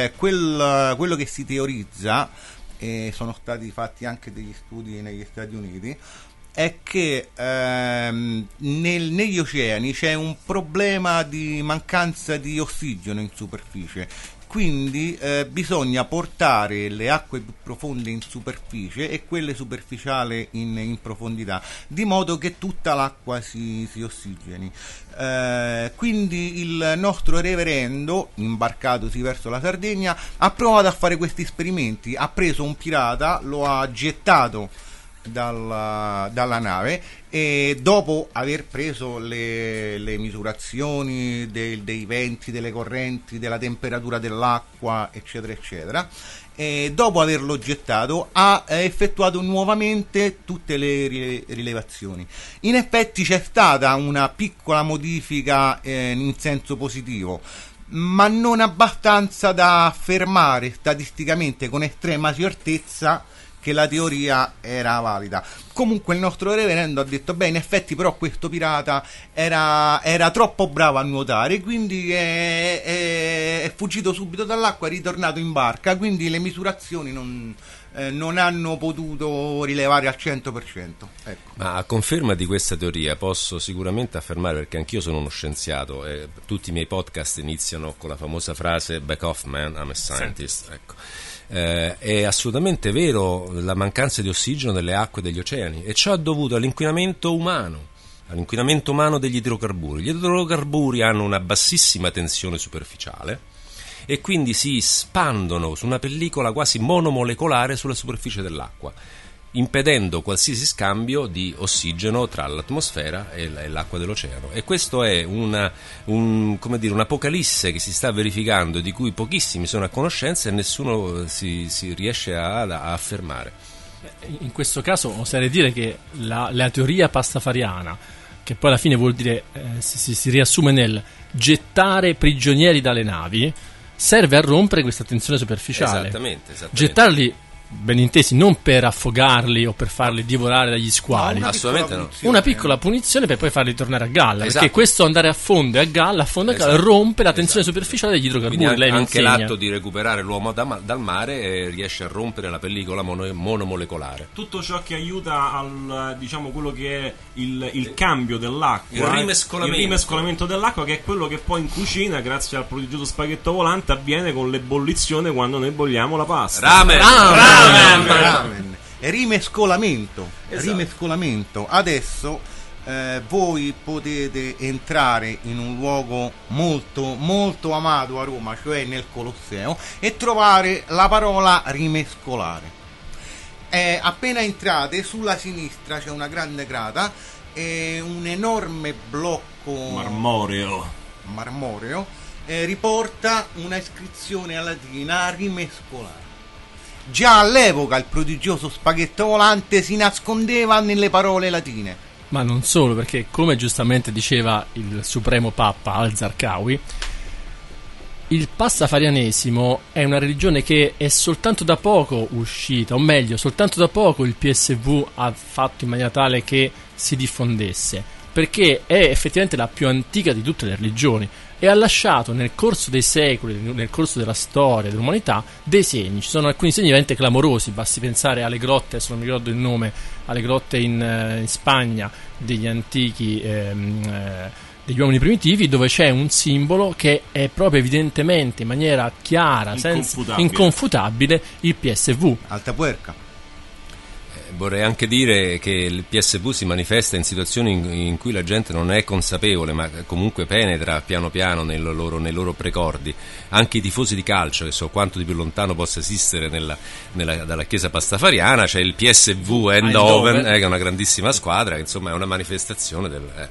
quello che si teorizza, e sono stati fatti anche degli studi negli Stati Uniti, è che negli oceani c'è un problema di mancanza di ossigeno in superficie, quindi bisogna portare le acque più profonde in superficie e quelle superficiali in profondità, di modo che tutta l'acqua si ossigeni. Quindi il nostro reverendo, imbarcatosi verso la Sardegna, ha provato a fare questi esperimenti. Ha preso un pirata, lo ha gettato dalla nave, e dopo aver preso le misurazioni dei venti, delle correnti, della temperatura dell'acqua eccetera eccetera, e dopo averlo gettato ha effettuato nuovamente tutte le rilevazioni. In effetti c'è stata una piccola modifica in senso positivo, ma non abbastanza da affermare statisticamente con estrema certezza che la teoria era valida. Comunque il nostro reverendo ha detto: beh, in effetti però questo pirata era troppo bravo a nuotare, quindi è fuggito subito dall'acqua, è ritornato in barca, quindi le misurazioni non hanno potuto rilevare al 100%. Ecco. Ma a conferma di questa teoria posso sicuramente affermare, perché anch'io sono uno scienziato e tutti i miei podcast iniziano con la famosa frase "back off man, I'm a scientist". Ecco. È assolutamente vero la mancanza di ossigeno nelle acque degli oceani, e ciò è dovuto all'inquinamento umano degli idrocarburi. Gli idrocarburi hanno una bassissima tensione superficiale e quindi si spandono su una pellicola quasi monomolecolare sulla superficie dell'acqua, impedendo qualsiasi scambio di ossigeno tra l'atmosfera e l'acqua dell'oceano. E questo è un'apocalisse che si sta verificando, di cui pochissimi sono a conoscenza e nessuno si riesce a affermare. In questo caso oserei dire che la teoria pastafariana, che poi alla fine vuol dire si riassume nel gettare prigionieri dalle navi, serve a rompere questa tensione superficiale. Esattamente. Gettarli, ben intesi, non per affogarli o per farli divorare dagli squali, Assolutamente no. una piccola punizione per poi farli tornare a galla, Esatto. perché questo andare a fondo e a galla Esatto. rompe la tensione superficiale degli idrocarburi. Quindi Lei mi anche insegna. l'atto di recuperare l'uomo dal mare riesce a rompere la pellicola monomolecolare. Tutto ciò che aiuta al, diciamo, quello che è il cambio dell'acqua, Il rimescolamento dell'acqua, che è quello che poi in cucina, grazie al prodigioso spaghetto volante, avviene con l'ebollizione quando noi bolliamo la pasta. Ramen. rimescolamento. Esatto. Rimescolamento. Adesso voi potete entrare in un luogo molto molto amato a Roma, cioè nel Colosseo, e trovare la parola rimescolare. Appena entrate, sulla sinistra c'è una grande grata e un enorme blocco marmoreo riporta una iscrizione latina rimescolare. Già all'epoca il prodigioso spaghetto volante si nascondeva nelle parole latine. Ma non solo, perché come giustamente diceva il supremo Papa al-Zarqawi, il pastafarianesimo è una religione che è soltanto da poco uscita, o meglio, soltanto da poco il PSV ha fatto in maniera tale che si diffondesse, perché è effettivamente la più antica di tutte le religioni e ha lasciato nel corso dei secoli, nel corso della storia dell'umanità, dei segni. Ci sono alcuni segni veramente clamorosi, basti pensare alle grotte, se non mi ricordo il nome, alle grotte in Spagna degli antichi degli uomini primitivi, dove c'è un simbolo che è proprio evidentemente in maniera chiara, inconfutabile, il PSV. Altapuerca. Vorrei anche dire che il PSV si manifesta in situazioni in cui la gente non è consapevole, ma comunque penetra piano piano nei loro precordi. Anche i tifosi di calcio, che so quanto di più lontano possa esistere dalla chiesa pastafariana, c'è il PSV Eindhoven, che è una grandissima squadra, che insomma è una manifestazione del...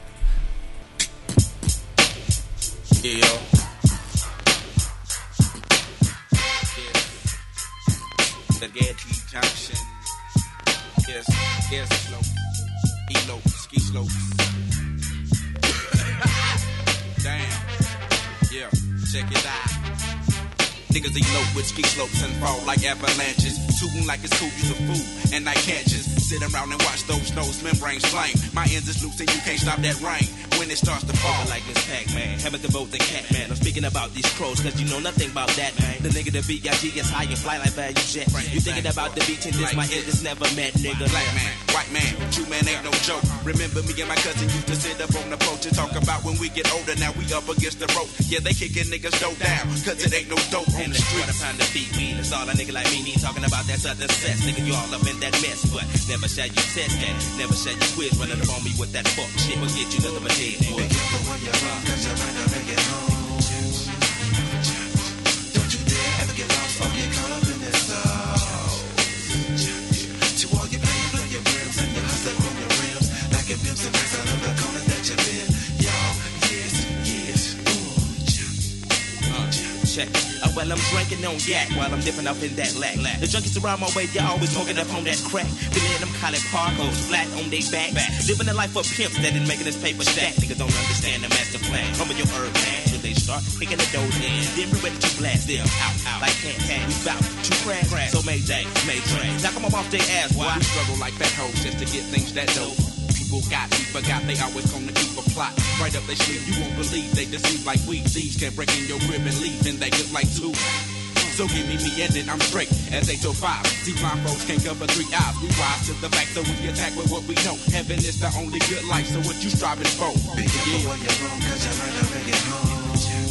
Yes, slow, elope, ski slope. Damn, yeah, check it out. Niggas elope with ski slopes and fall like avalanches. Tootin' like it's cool, you's a fool, and I can't just sit around and watch those nose membranes flame. My ends is loose and you can't stop that rain when it starts to fall. Like Miss Pac-Man, having to vote the cat man. I'm speaking about these crows, cause you know nothing about that, man. The nigga, the B.I.G. is high and fly like value jet. You thinking about the beach and this, my head is never met, nigga. Black man, white man, true man ain't no joke. Remember me and my cousin used to sit up on the porch and talk about when we get older, now we up against the rope. Yeah, they kicking niggas dope down, cause it ain't no dope on the street. Time to beat weed, that's all a nigga like me need. Talking about that southern sex, nigga, you all up in that mess. But never shall you test that, never shall you quiz. Running up on me with that fuck shit, will get you nothing but dead, boy. Be careful when you're wrong, cause you might not make it home. Don't you dare ever get lost or get caught up in this zone. To all you play your rims and your hustler on your rims. Like a pimps and racks out of the corner that you've been. Y'all, yes, check. Well, I'm drinking on yak while I'm dipping up in that lack. The junkies around my way, they always smoking up on that crack. Feeling them college parkos flat on they back. Living the life of pimps that is making this paper stack. Niggas don't understand the master plan. Come in your herb man till they start picking the dough in. Then we ready to blast them out like can't tag. We bout to crash. So Mayday, knock them off their ass. Why? We struggle like fat hoes just to get things that dope. People forgot they always gonna keep a plot right up their sleeve. You won't believe they deceive like weed. Thieves can break in your crib and leave, and they look like two. So give me and then I'm straight as 8 to 5. See, blind folks can't cover 3 eyes. We rise to the fact, so we attack with what we know. Heaven is the only good life, so what you striving for? Be careful when you're wrong, cause you might not make it home.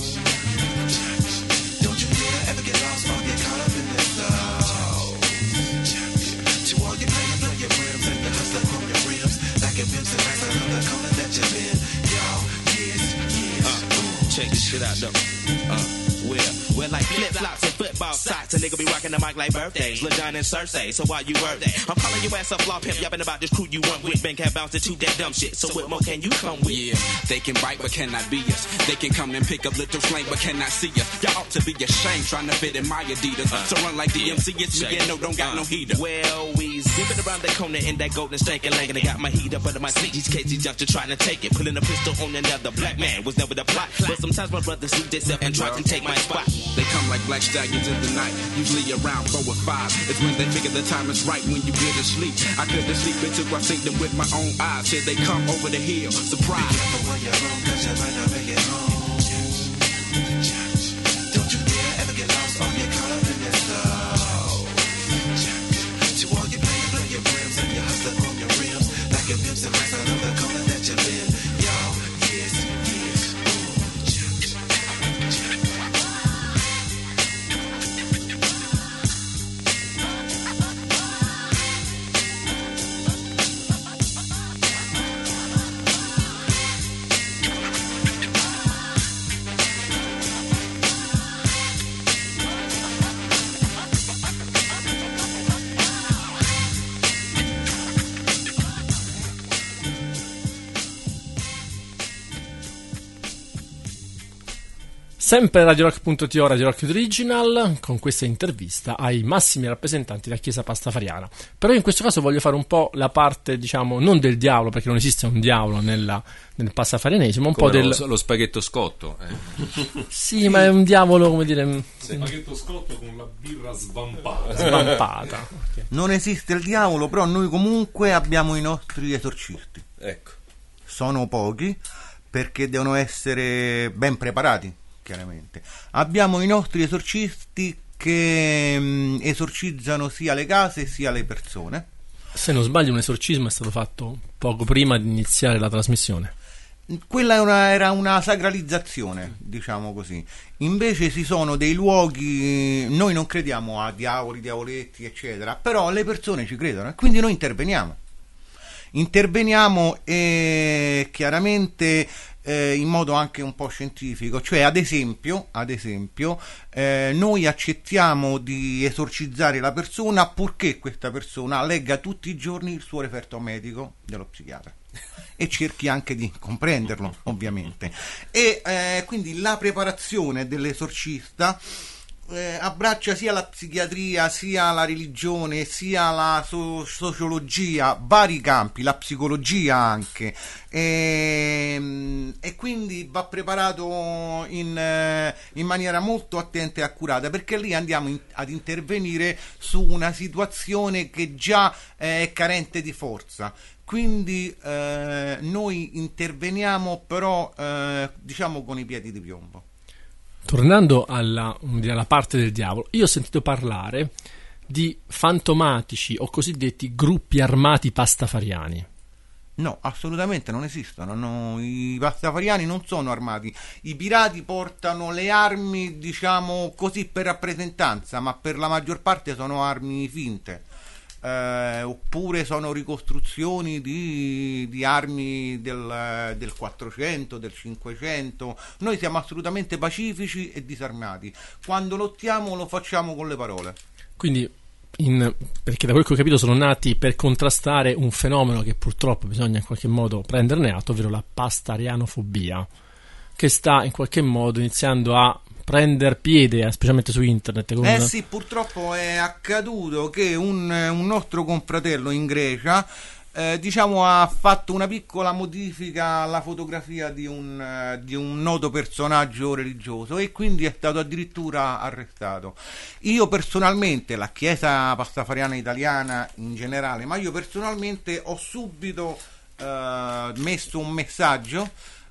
Don't you dare ever get lost or get caught up in this zone. To all you play your rims and your hustler on your rims. Like a pimps and racks out of the corner that you've been. Y'all, yes. Check this shit out though. Well, like flip-flops and football socks. A nigga be rocking the mic like birthdays. Lil Jon and Cersei, so why you birthday? I'm calling your ass up, law pimp, yapping about this crew you want with. Bank have bounced to that dumb shit, so what more can you come with? Yeah, they can bite but cannot be us. They can come and pick up little slang but cannot see us. Y'all ought to be ashamed trying to fit in my Adidas. So run like DMC, it's me and no, don't got no heater. Well, we zipping around the corner in that golden stank and lankin'. I got my heat up under my seat. These KZ junction trying to take it. Pulling a pistol on another black man was never the plot. But sometimes my brothers shoot themselves and try to take my spot. They come like black stallions in the night, usually around 4 or 5. It's when they figure the time is right when you get to sleep. I couldn't sleep until I seen them with my own eyes. Till they come over the hill, surprise. Be careful when you're wrong, cause you might not make it home. Don't you dare ever get lost or get caught up in this zone. To all you play your rims and your hustler on your rims. Like a pimps and racks out of the corner that you've been. Y'all, yes. Sempre Radio Rock.to, Radio Rock Original, con questa intervista ai massimi rappresentanti della Chiesa Pastafariana. Però in questo caso voglio fare un po' la parte, diciamo, non del diavolo, perché non esiste un diavolo nel pastafarianesimo, un Come po' del... lo spaghetto scotto. Sì, ma è un diavolo, come dire... Spaghetto scotto con la birra svampata. Svampata. Okay. Non esiste il diavolo, però noi comunque abbiamo i nostri esorcisti. Ecco. Sono pochi, perché devono essere ben preparati. Chiaramente abbiamo i nostri esorcisti che esorcizzano sia le case sia le persone. Se non sbaglio, un esorcismo è stato fatto poco prima di iniziare la trasmissione. Quella era una sacralizzazione, diciamo così. Invece ci sono dei luoghi, noi non crediamo a diavoli, diavoletti, eccetera, però le persone ci credono e quindi noi interveniamo e chiaramente in modo anche un po' scientifico, cioè ad esempio noi accettiamo di esorcizzare la persona purché questa persona legga tutti i giorni il suo referto medico dello psichiatra e cerchi anche di comprenderlo, ovviamente. E quindi la preparazione dell'esorcista abbraccia sia la psichiatria, sia la religione, sia la sociologia, vari campi, la psicologia anche, e quindi va preparato in maniera molto attenta e accurata, perché lì andiamo ad intervenire su una situazione che già è carente di forza. Quindi noi interveniamo però diciamo con i piedi di piombo. Tornando alla parte del diavolo, io ho sentito parlare di fantomatici o cosiddetti gruppi armati pastafariani. No, assolutamente non esistono. I pastafariani non sono armati. I pirati portano le armi, diciamo così, per rappresentanza, ma per la maggior parte sono armi finte. Oppure sono ricostruzioni di armi del 400, del 500. Noi siamo assolutamente pacifici e disarmati. Quando lottiamo lo facciamo con le parole. Quindi, perché da quel che ho capito sono nati per contrastare un fenomeno che purtroppo bisogna in qualche modo prenderne atto, ovvero la pastarianofobia, che sta in qualche modo iniziando a prendere piede, specialmente su internet. Sì, purtroppo è accaduto che un nostro confratello in Grecia diciamo ha fatto una piccola modifica alla fotografia di un noto personaggio religioso e quindi è stato addirittura arrestato. Io personalmente, la Chiesa Pastafariana Italiana in generale, ma io personalmente ho subito messo un messaggio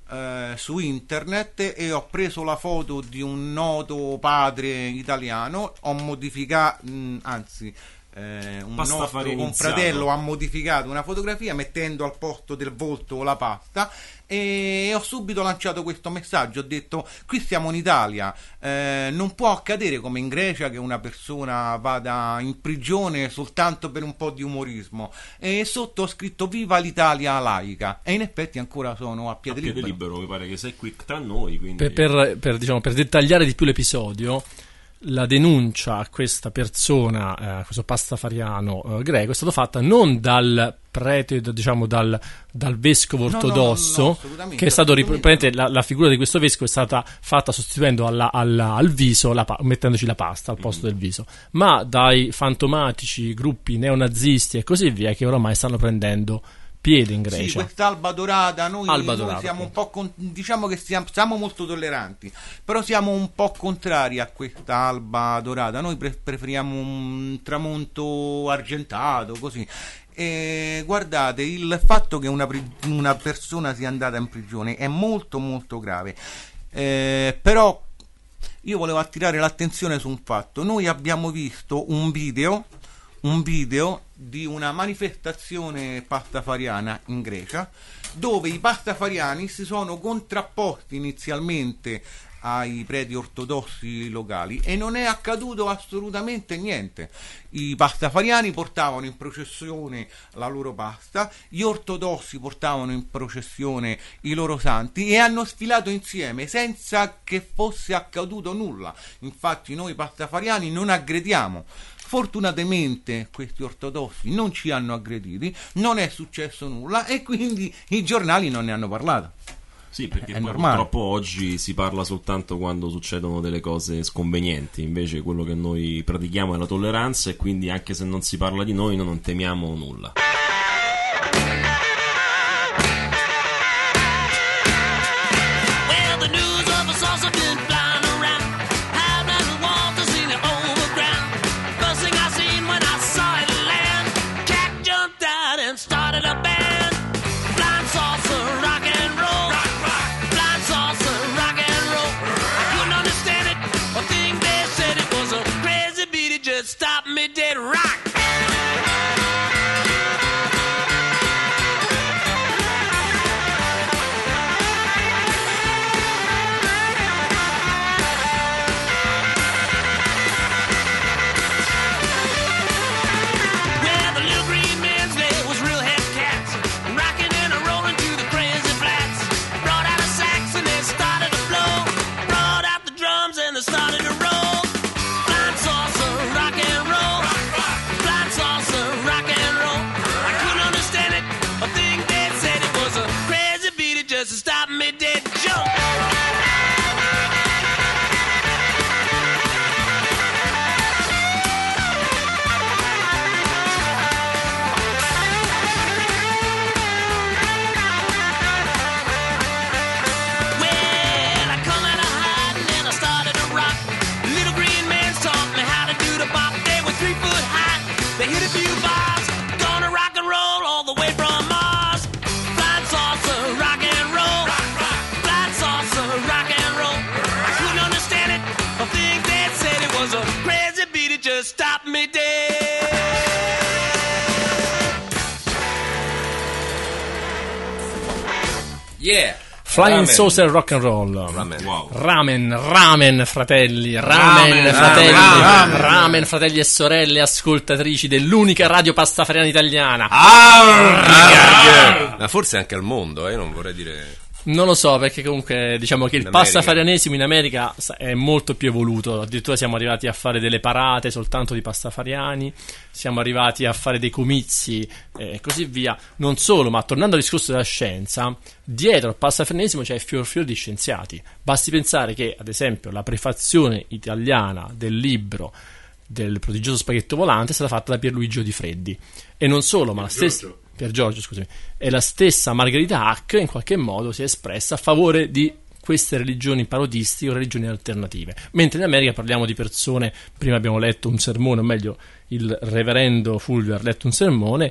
su internet e ho preso la foto di un noto padre italiano, ho modificato, anzi un nostro confratello ha modificato una fotografia mettendo al posto del volto la pasta, e ho subito lanciato questo messaggio. Ho detto: qui siamo in Italia, non può accadere come in Grecia che una persona vada in prigione soltanto per un po' di umorismo. E sotto ho scritto viva l'Italia laica, e in effetti ancora sono a piede libero. Mi pare che sei qui tra noi, quindi... per dettagliare di più l'episodio, la denuncia a questa persona, questo pastafariano greco, è stata fatta non dal prete, diciamo dal vescovo ortodosso, no, che è stato la figura di questo vescovo è stata fatta sostituendo al viso, mettendoci la pasta al posto del viso, ma dai fantomatici gruppi neonazisti e così via, che oramai stanno prendendo piede in Grecia. Sì, quest'Alba Dorata, noi siamo un po' diciamo che siamo molto tolleranti, però siamo un po' contrari a questa Alba Dorata. Noi preferiamo un tramonto argentato, così. E guardate, il fatto che una persona sia andata in prigione è molto molto grave, però io volevo attirare l'attenzione su un fatto. Noi abbiamo visto un video di una manifestazione pastafariana in Grecia, dove i pastafariani si sono contrapposti inizialmente ai preti ortodossi locali e non è accaduto assolutamente niente. I pastafariani portavano in processione la loro pasta, gli ortodossi portavano in processione i loro santi e hanno sfilato insieme senza che fosse accaduto nulla. Infatti noi pastafariani non aggrediamo. Fortunatamente questi ortodossi non ci hanno aggrediti, non è successo nulla e quindi i giornali non ne hanno parlato. Sì, perché È poi normale. purtroppo oggi si parla soltanto quando succedono delle cose sconvenienti, invece quello che noi pratichiamo è la tolleranza, e quindi anche se non si parla di noi non temiamo nulla. Well, the news of us also been flying around. How does the water seen it overground? First thing I seen when I saw it land, Jack jumped out and started a band. Flying saucer, rock and roll. Flying saucer, rock and roll. I couldn't understand it. A thing they said it was a crazy beat. It just stopped me dead. Rock. Well, the little green man's sleigh was real head cats, rocking and a rolling to the crazy flats. Brought out a sax and they started to blow. Brought out the drums and they started to roll. Flying saucer, rock and roll. Flying saucer, rock and roll. I couldn't understand it. A thing they said it was a crazy beat. It just stopped me dead. Jump. Well, I come out of hiding and I started to rock. Little green man's taught me how to do the bop. They were 3 foot high. They hit a few bars. Gonna rock and roll all the way from Mars. Flying saucer, rock and roll. Flying saucer, rock and roll. I couldn't understand it. I think they said it was a crazy beat. It just stopped me dead. Yeah! Flying Ramen. Saucer Rock and Roll. Ramen. Wow. Ramen, fratelli, ramen, fratelli e sorelle ascoltatrici dell'unica radio pastafariana italiana. Ma forse anche al mondo, non vorrei dire... Non lo so, perché comunque diciamo che il In America. pastafarianesimo in America è molto più evoluto. Addirittura siamo arrivati a fare delle parate soltanto di pastafariani, siamo arrivati a fare dei comizi e così via. Non solo, ma tornando al discorso della scienza, dietro al pastafarianesimo c'è fior di scienziati. Basti pensare che, ad esempio, la prefazione italiana del libro del prodigioso spaghetto volante è stata fatta da Pierluigi Odifreddi. E non solo, ma la stessa... Pier Giorgio, scusami. E la stessa Margherita Hack in qualche modo si è espressa a favore di queste religioni parodistiche o religioni alternative. Mentre in America parliamo di persone, prima abbiamo letto un sermone, o meglio il reverendo Fulvio ha letto un sermone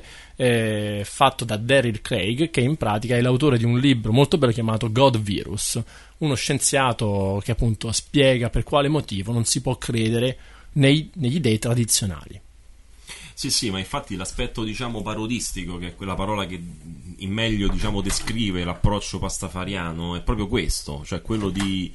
fatto da Daryl Craig, che in pratica è l'autore di un libro molto bello chiamato God Virus, uno scienziato che appunto spiega per quale motivo non si può credere negli dei tradizionali. Sì, ma infatti l'aspetto, diciamo, parodistico, che è quella parola che in meglio, diciamo, descrive l'approccio pastafariano, è proprio questo, cioè quello di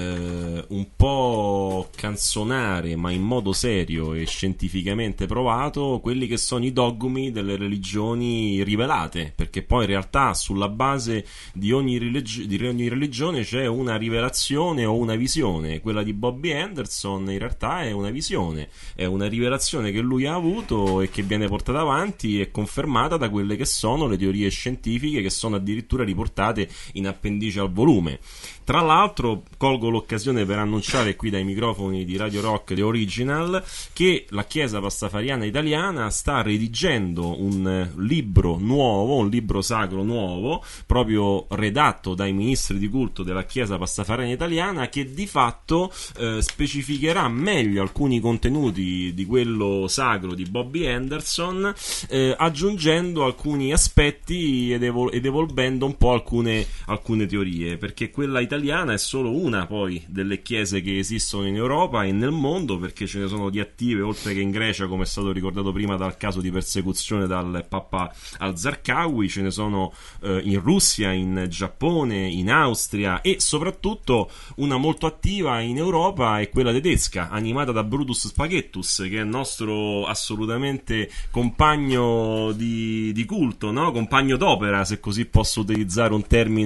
un po' canzonare, ma in modo serio e scientificamente provato, quelli che sono i dogmi delle religioni rivelate, perché poi in realtà sulla base di ogni religione c'è una rivelazione o una visione. Quella di Bobby Anderson in realtà è una visione, è una rivelazione che lui ha avuto e che viene portata avanti e confermata da quelle che sono le teorie scientifiche, che sono addirittura riportate in appendice al volume. Tra l'altro colgo l'occasione per annunciare qui dai microfoni di Radio Rock The Original che la Chiesa Pastafariana Italiana sta redigendo un libro nuovo, un libro sacro nuovo, proprio redatto dai ministri di culto della Chiesa Pastafariana Italiana, che di fatto specificherà meglio alcuni contenuti di quello sacro di Bobby Anderson, aggiungendo alcuni aspetti ed evolvendo un po' alcune teorie, perché quella italiana è solo una poi delle chiese che esistono in Europa e nel mondo, perché ce ne sono di attive oltre che in Grecia, come è stato ricordato prima dal caso di persecuzione dal Papa al-Zarqawi, ce ne sono in Russia, in Giappone, in Austria, e soprattutto una molto attiva in Europa è quella tedesca, animata da Brutus Spaghettus, che è il nostro assolutamente compagno di culto, no? Compagno d'opera, se così posso utilizzare un termine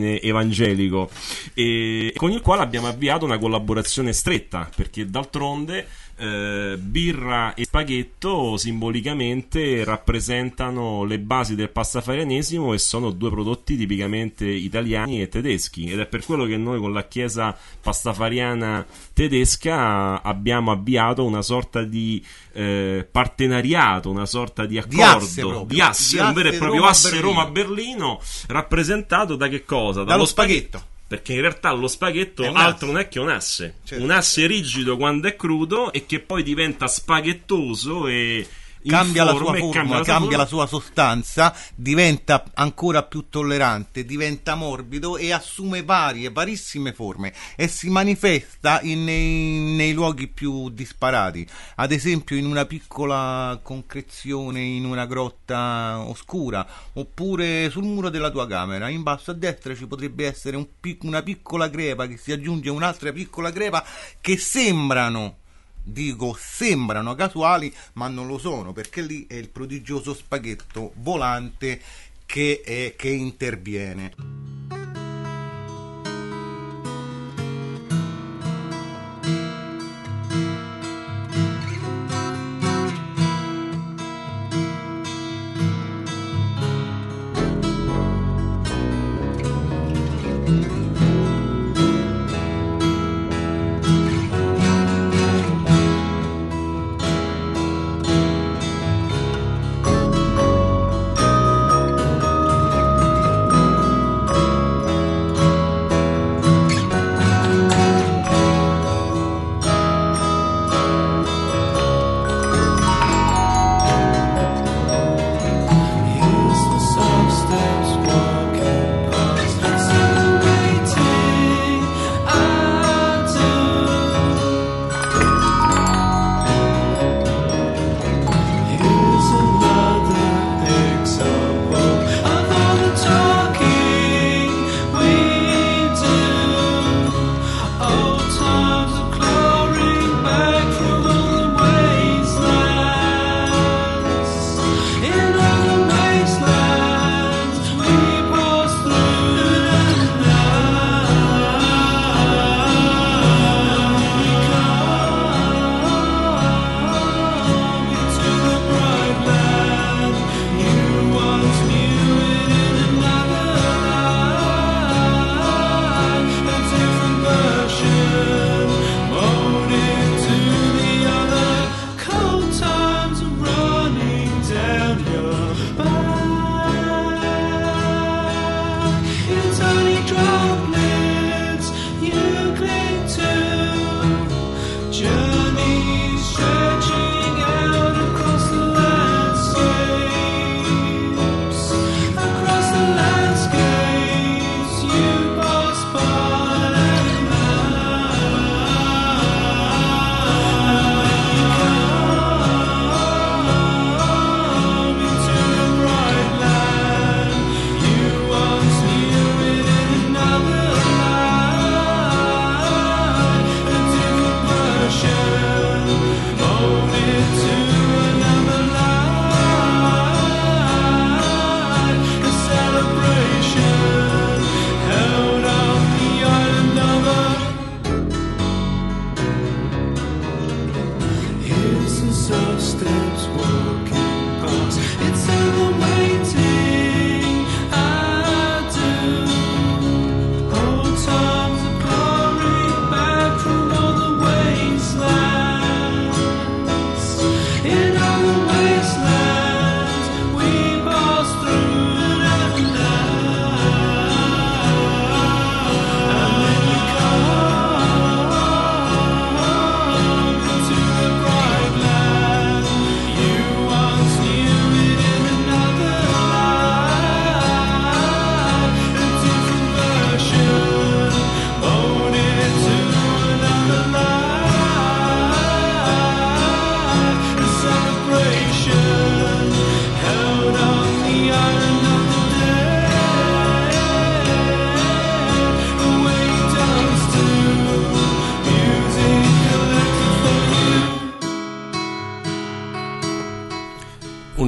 ordine evangelico, e con il quale abbiamo avviato una collaborazione stretta, perché d'altronde birra e spaghetto simbolicamente rappresentano le basi del pastafarianesimo e sono due prodotti tipicamente italiani e tedeschi, ed è per quello che noi con la chiesa pastafariana tedesca abbiamo avviato una sorta di partenariato, una sorta di accordo, di asse, un vero e proprio asse Roma-Berlino, rappresentato da che cosa? Dallo spaghetto. Perché in realtà lo spaghetto È un altro non è che un asse, certo. Un asse rigido quando è crudo e che poi diventa spaghettoso e cambia la sua informe, forma, cambia la sua sostanza, diventa ancora più tollerante, diventa morbido e assume varissime forme e si manifesta nei luoghi più disparati, ad esempio in una piccola concrezione in una grotta oscura, oppure sul muro della tua camera. In basso a destra ci potrebbe essere una piccola crepa che si aggiunge a un'altra piccola crepa, che sembrano casuali, ma non lo sono, perché lì è il prodigioso spaghetto volante che interviene.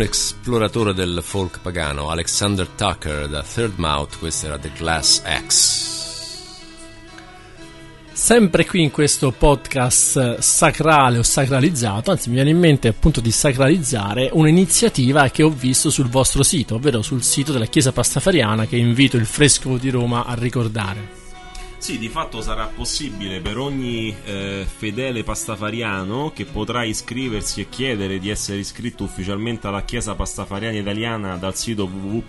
esploratore del folk pagano Alexander Tucker da Third Mouth. Questa era The Glass Axe. Sempre qui in questo podcast sacrale o sacralizzato, anzi mi viene in mente appunto di sacralizzare un'iniziativa che ho visto sul vostro sito, ovvero sul sito della Chiesa Pastafariana, che invito il Fresco di Roma a ricordare. Sì, di fatto sarà possibile per ogni fedele pastafariano che potrà iscriversi e chiedere di essere iscritto ufficialmente alla Chiesa Pastafariana Italiana dal sito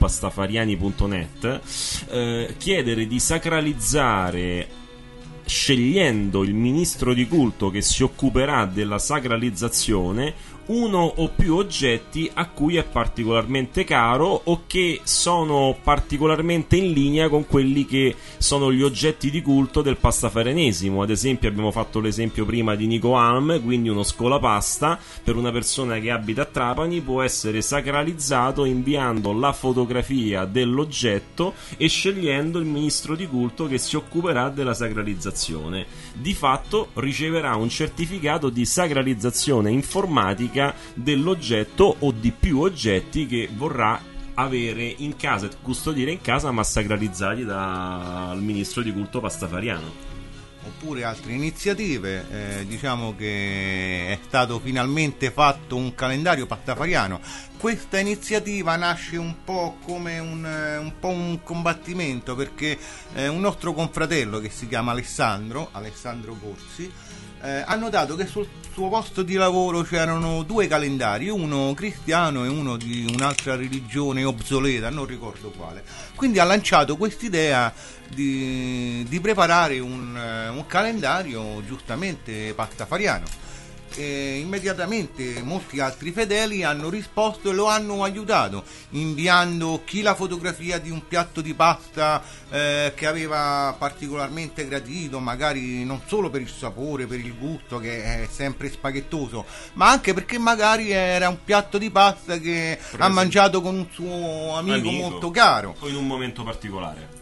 www.pastafariani.net, chiedere di sacralizzare, scegliendo il ministro di culto che si occuperà della sacralizzazione, uno o più oggetti a cui è particolarmente caro o che sono particolarmente in linea con quelli che sono gli oggetti di culto del pastafarianesimo. Ad esempio abbiamo fatto l'esempio prima di Nico Alm, quindi uno scolapasta per una persona che abita a Trapani può essere sacralizzato inviando la fotografia dell'oggetto e scegliendo il ministro di culto che si occuperà della sacralizzazione. Di fatto riceverà un certificato di sacralizzazione informatica dell'oggetto o di più oggetti che vorrà avere in casa e custodire in casa, ma sacralizzati dal ministro di culto pastafariano. Oppure altre iniziative, diciamo che è stato finalmente fatto un calendario pastafariano. Questa iniziativa nasce un po' come un combattimento, perché un nostro confratello che si chiama Alessandro Corsi ha notato che sul suo posto di lavoro c'erano due calendari, uno cristiano e uno di un'altra religione obsoleta, non ricordo quale. Quindi ha lanciato quest'idea di preparare un calendario giustamente pastafariano. E immediatamente molti altri fedeli hanno risposto e lo hanno aiutato, inviando chi la fotografia di un piatto di pasta che aveva particolarmente gradito, magari non solo per il sapore, per il gusto che è sempre spaghettoso, ma anche perché magari era un piatto di pasta che ha mangiato con un suo amico molto caro o in un momento particolare.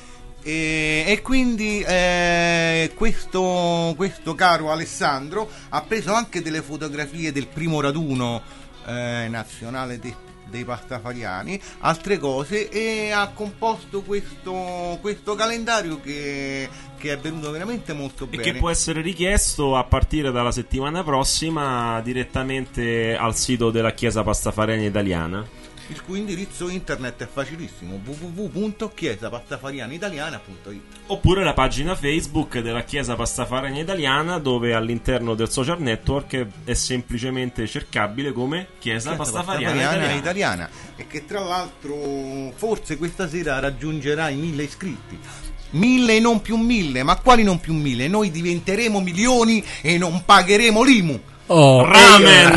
E quindi questo caro Alessandro ha preso anche delle fotografie del primo raduno nazionale dei pastafariani, altre cose, e ha composto questo calendario che è venuto veramente molto bene e che può essere richiesto a partire dalla settimana prossima direttamente al sito della Chiesa Pastafariana Italiana, il cui indirizzo internet è facilissimo: www.chiesapastafarianaitaliana.it, oppure la pagina Facebook della Chiesa Pastafariana Italiana, dove all'interno del social network è semplicemente cercabile come Chiesa Pastafariana Italiana, e che tra l'altro forse questa sera raggiungerà i 1000 iscritti. 1000 e non più 1000, ma quali non più 1000? Noi diventeremo milioni e non pagheremo l'IMU. Ramen.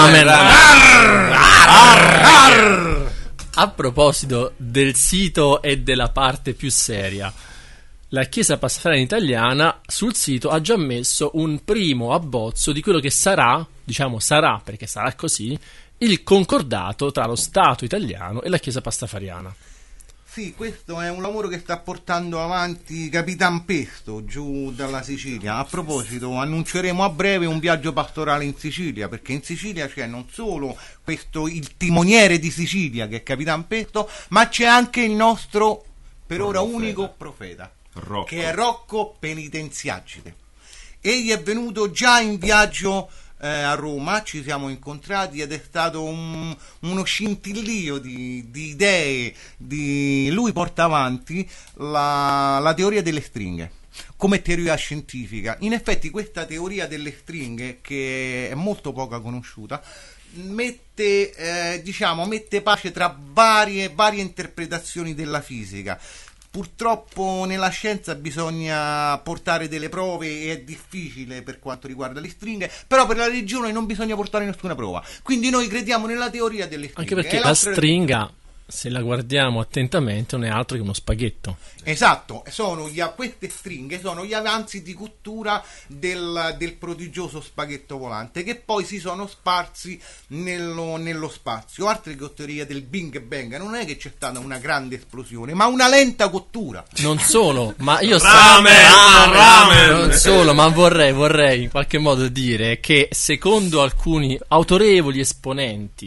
A proposito del sito e della parte più seria, la Chiesa Pastafariana Italiana sul sito ha già messo un primo abbozzo di quello che sarà, diciamo sarà perché sarà così, il concordato tra lo Stato italiano e la Chiesa Pastafariana. Sì, questo è un lavoro che sta portando avanti Capitan Pesto giù dalla Sicilia. A proposito, annunceremo a breve un viaggio pastorale in Sicilia, perché in Sicilia c'è non solo il timoniere di Sicilia che è Capitan Pesto, ma c'è anche il nostro per ora unico profeta, che è Rocco Penitenziagite. Egli è venuto già in viaggio a Roma, ci siamo incontrati ed è stato uno scintillio di idee. Lui porta avanti la teoria delle stringhe come teoria scientifica. In effetti questa teoria delle stringhe, che è molto poco conosciuta, mette pace tra varie interpretazioni della fisica. Purtroppo nella scienza bisogna portare delle prove e è difficile per quanto riguarda le stringhe, però per la religione non bisogna portare nessuna prova, quindi noi crediamo nella teoria delle stringhe. Anche perché la stringa, se la guardiamo attentamente, non è altro che uno spaghetto. Esatto, queste stringhe sono gli avanzi di cottura del prodigioso spaghetto volante, che poi si sono sparsi nello spazio. Altre teorie del Big Bang, non è che c'è stata una grande esplosione, ma una lenta cottura. Non solo, ma io ramen. Non solo, ma vorrei in qualche modo dire che secondo alcuni autorevoli esponenti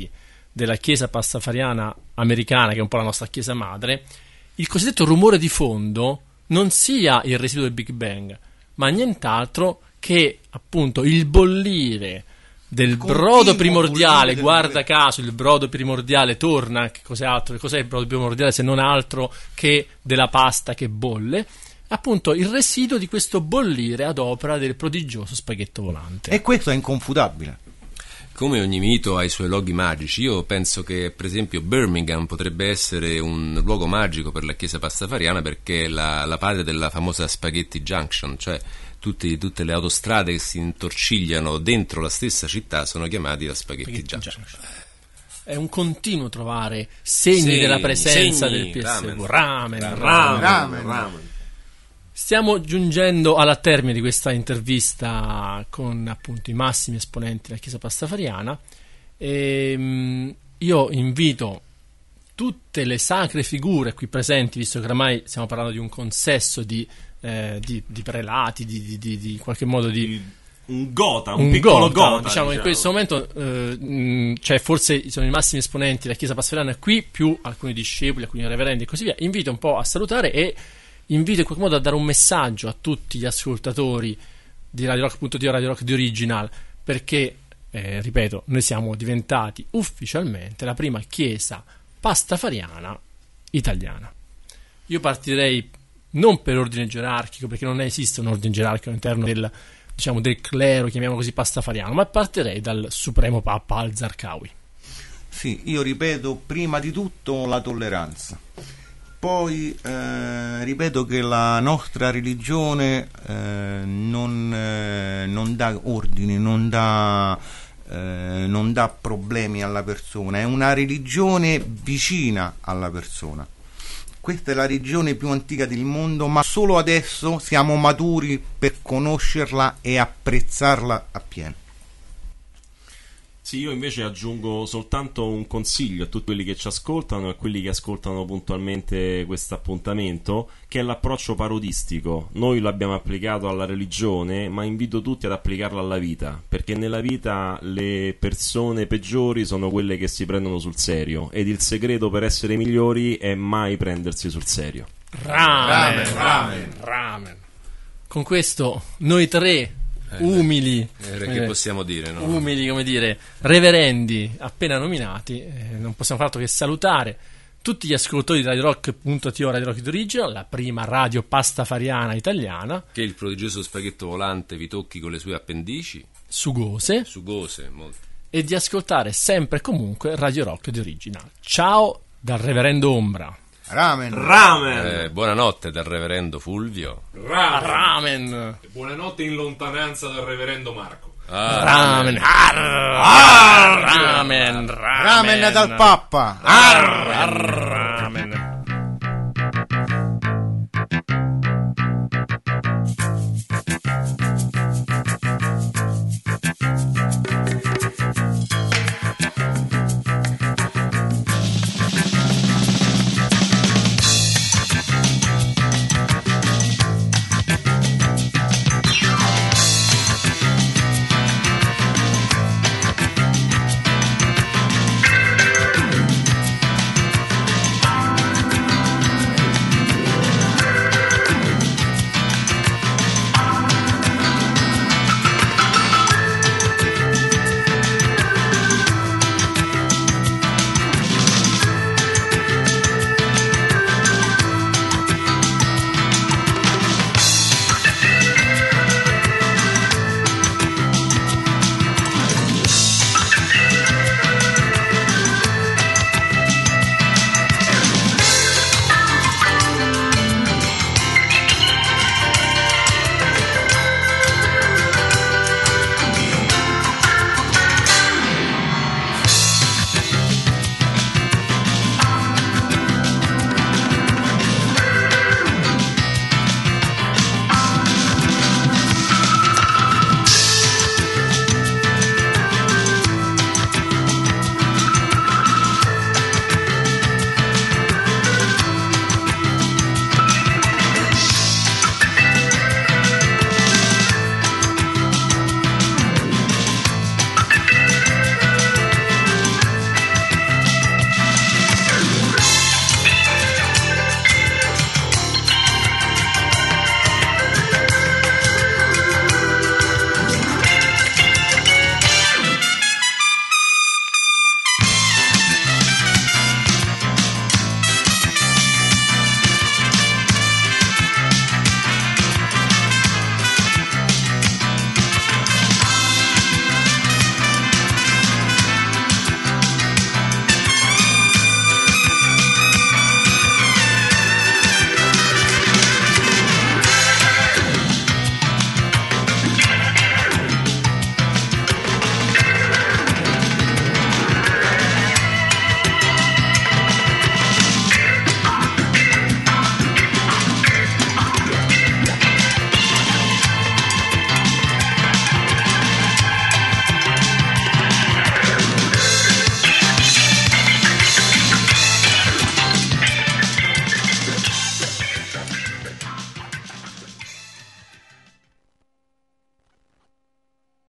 della chiesa pastafariana americana, che è un po' la nostra chiesa madre, il cosiddetto rumore di fondo non sia il residuo del Big Bang, ma nient'altro che appunto il bollire del brodo primordiale. Guarda caso, il brodo primordiale torna. Che cos'è altro? Cos'è il brodo primordiale se non altro che della pasta che bolle? Appunto il residuo di questo bollire ad opera del prodigioso spaghetto volante. E questo è inconfutabile. Come ogni mito ha i suoi luoghi magici, io penso che per esempio Birmingham potrebbe essere un luogo magico per la chiesa pastafariana, perché è la patria della famosa Spaghetti Junction, cioè tutte le autostrade che si intorcigliano dentro la stessa città sono chiamati la Spaghetti Junction. È un continuo trovare segni della presenza del PSV. Ramen. Stiamo giungendo alla termine di questa intervista con appunto i massimi esponenti della chiesa pastafariana, e io invito tutte le sacre figure qui presenti, visto che oramai stiamo parlando di un consesso di prelati, di qualche modo di un piccolo gota, diciamo. In questo momento cioè forse sono i massimi esponenti della chiesa pastafariana qui, più alcuni discepoli, alcuni reverendi e così via. Invito un po' a salutare e invito in qualche modo a dare un messaggio a tutti gli ascoltatori di Radio Rock.io, Radio Rock di Original, perché ripeto, noi siamo diventati ufficialmente la prima chiesa pastafariana italiana. Io partirei non per ordine gerarchico, perché non esiste un ordine gerarchico all'interno del clero, chiamiamolo così, pastafariano, ma partirei dal supremo Papa al-Zarqawi. Sì, io ripeto, prima di tutto la tolleranza. Poi ripeto che la nostra religione non dà ordini, non dà problemi alla persona, è una religione vicina alla persona. Questa è la religione più antica del mondo, ma solo adesso siamo maturi per conoscerla e apprezzarla appieno. Sì, io invece aggiungo soltanto un consiglio a tutti quelli che ci ascoltano e a quelli che ascoltano puntualmente questo appuntamento, che è l'approccio parodistico. Noi l'abbiamo applicato alla religione, ma invito tutti ad applicarlo alla vita, perché nella vita le persone peggiori sono quelle che si prendono sul serio, ed il segreto per essere migliori è mai prendersi sul serio. Ramen. Con questo noi tre umili, che possiamo dire, no? Umili, come dire, reverendi appena nominati, non possiamo far altro che salutare tutti gli ascoltatori di Radio Rock.io, Radio Rock di Original, la prima radio pastafariana italiana, che il prodigioso spaghetto volante vi tocchi con le sue appendici sugose molto, e di ascoltare sempre e comunque Radio Rock di Original. Ciao dal reverendo Ombra. Ramen. Buonanotte dal reverendo Fulvio. Ramen. Buonanotte in lontananza dal reverendo Marco. Ramen Ramen dal Papa. Ramen.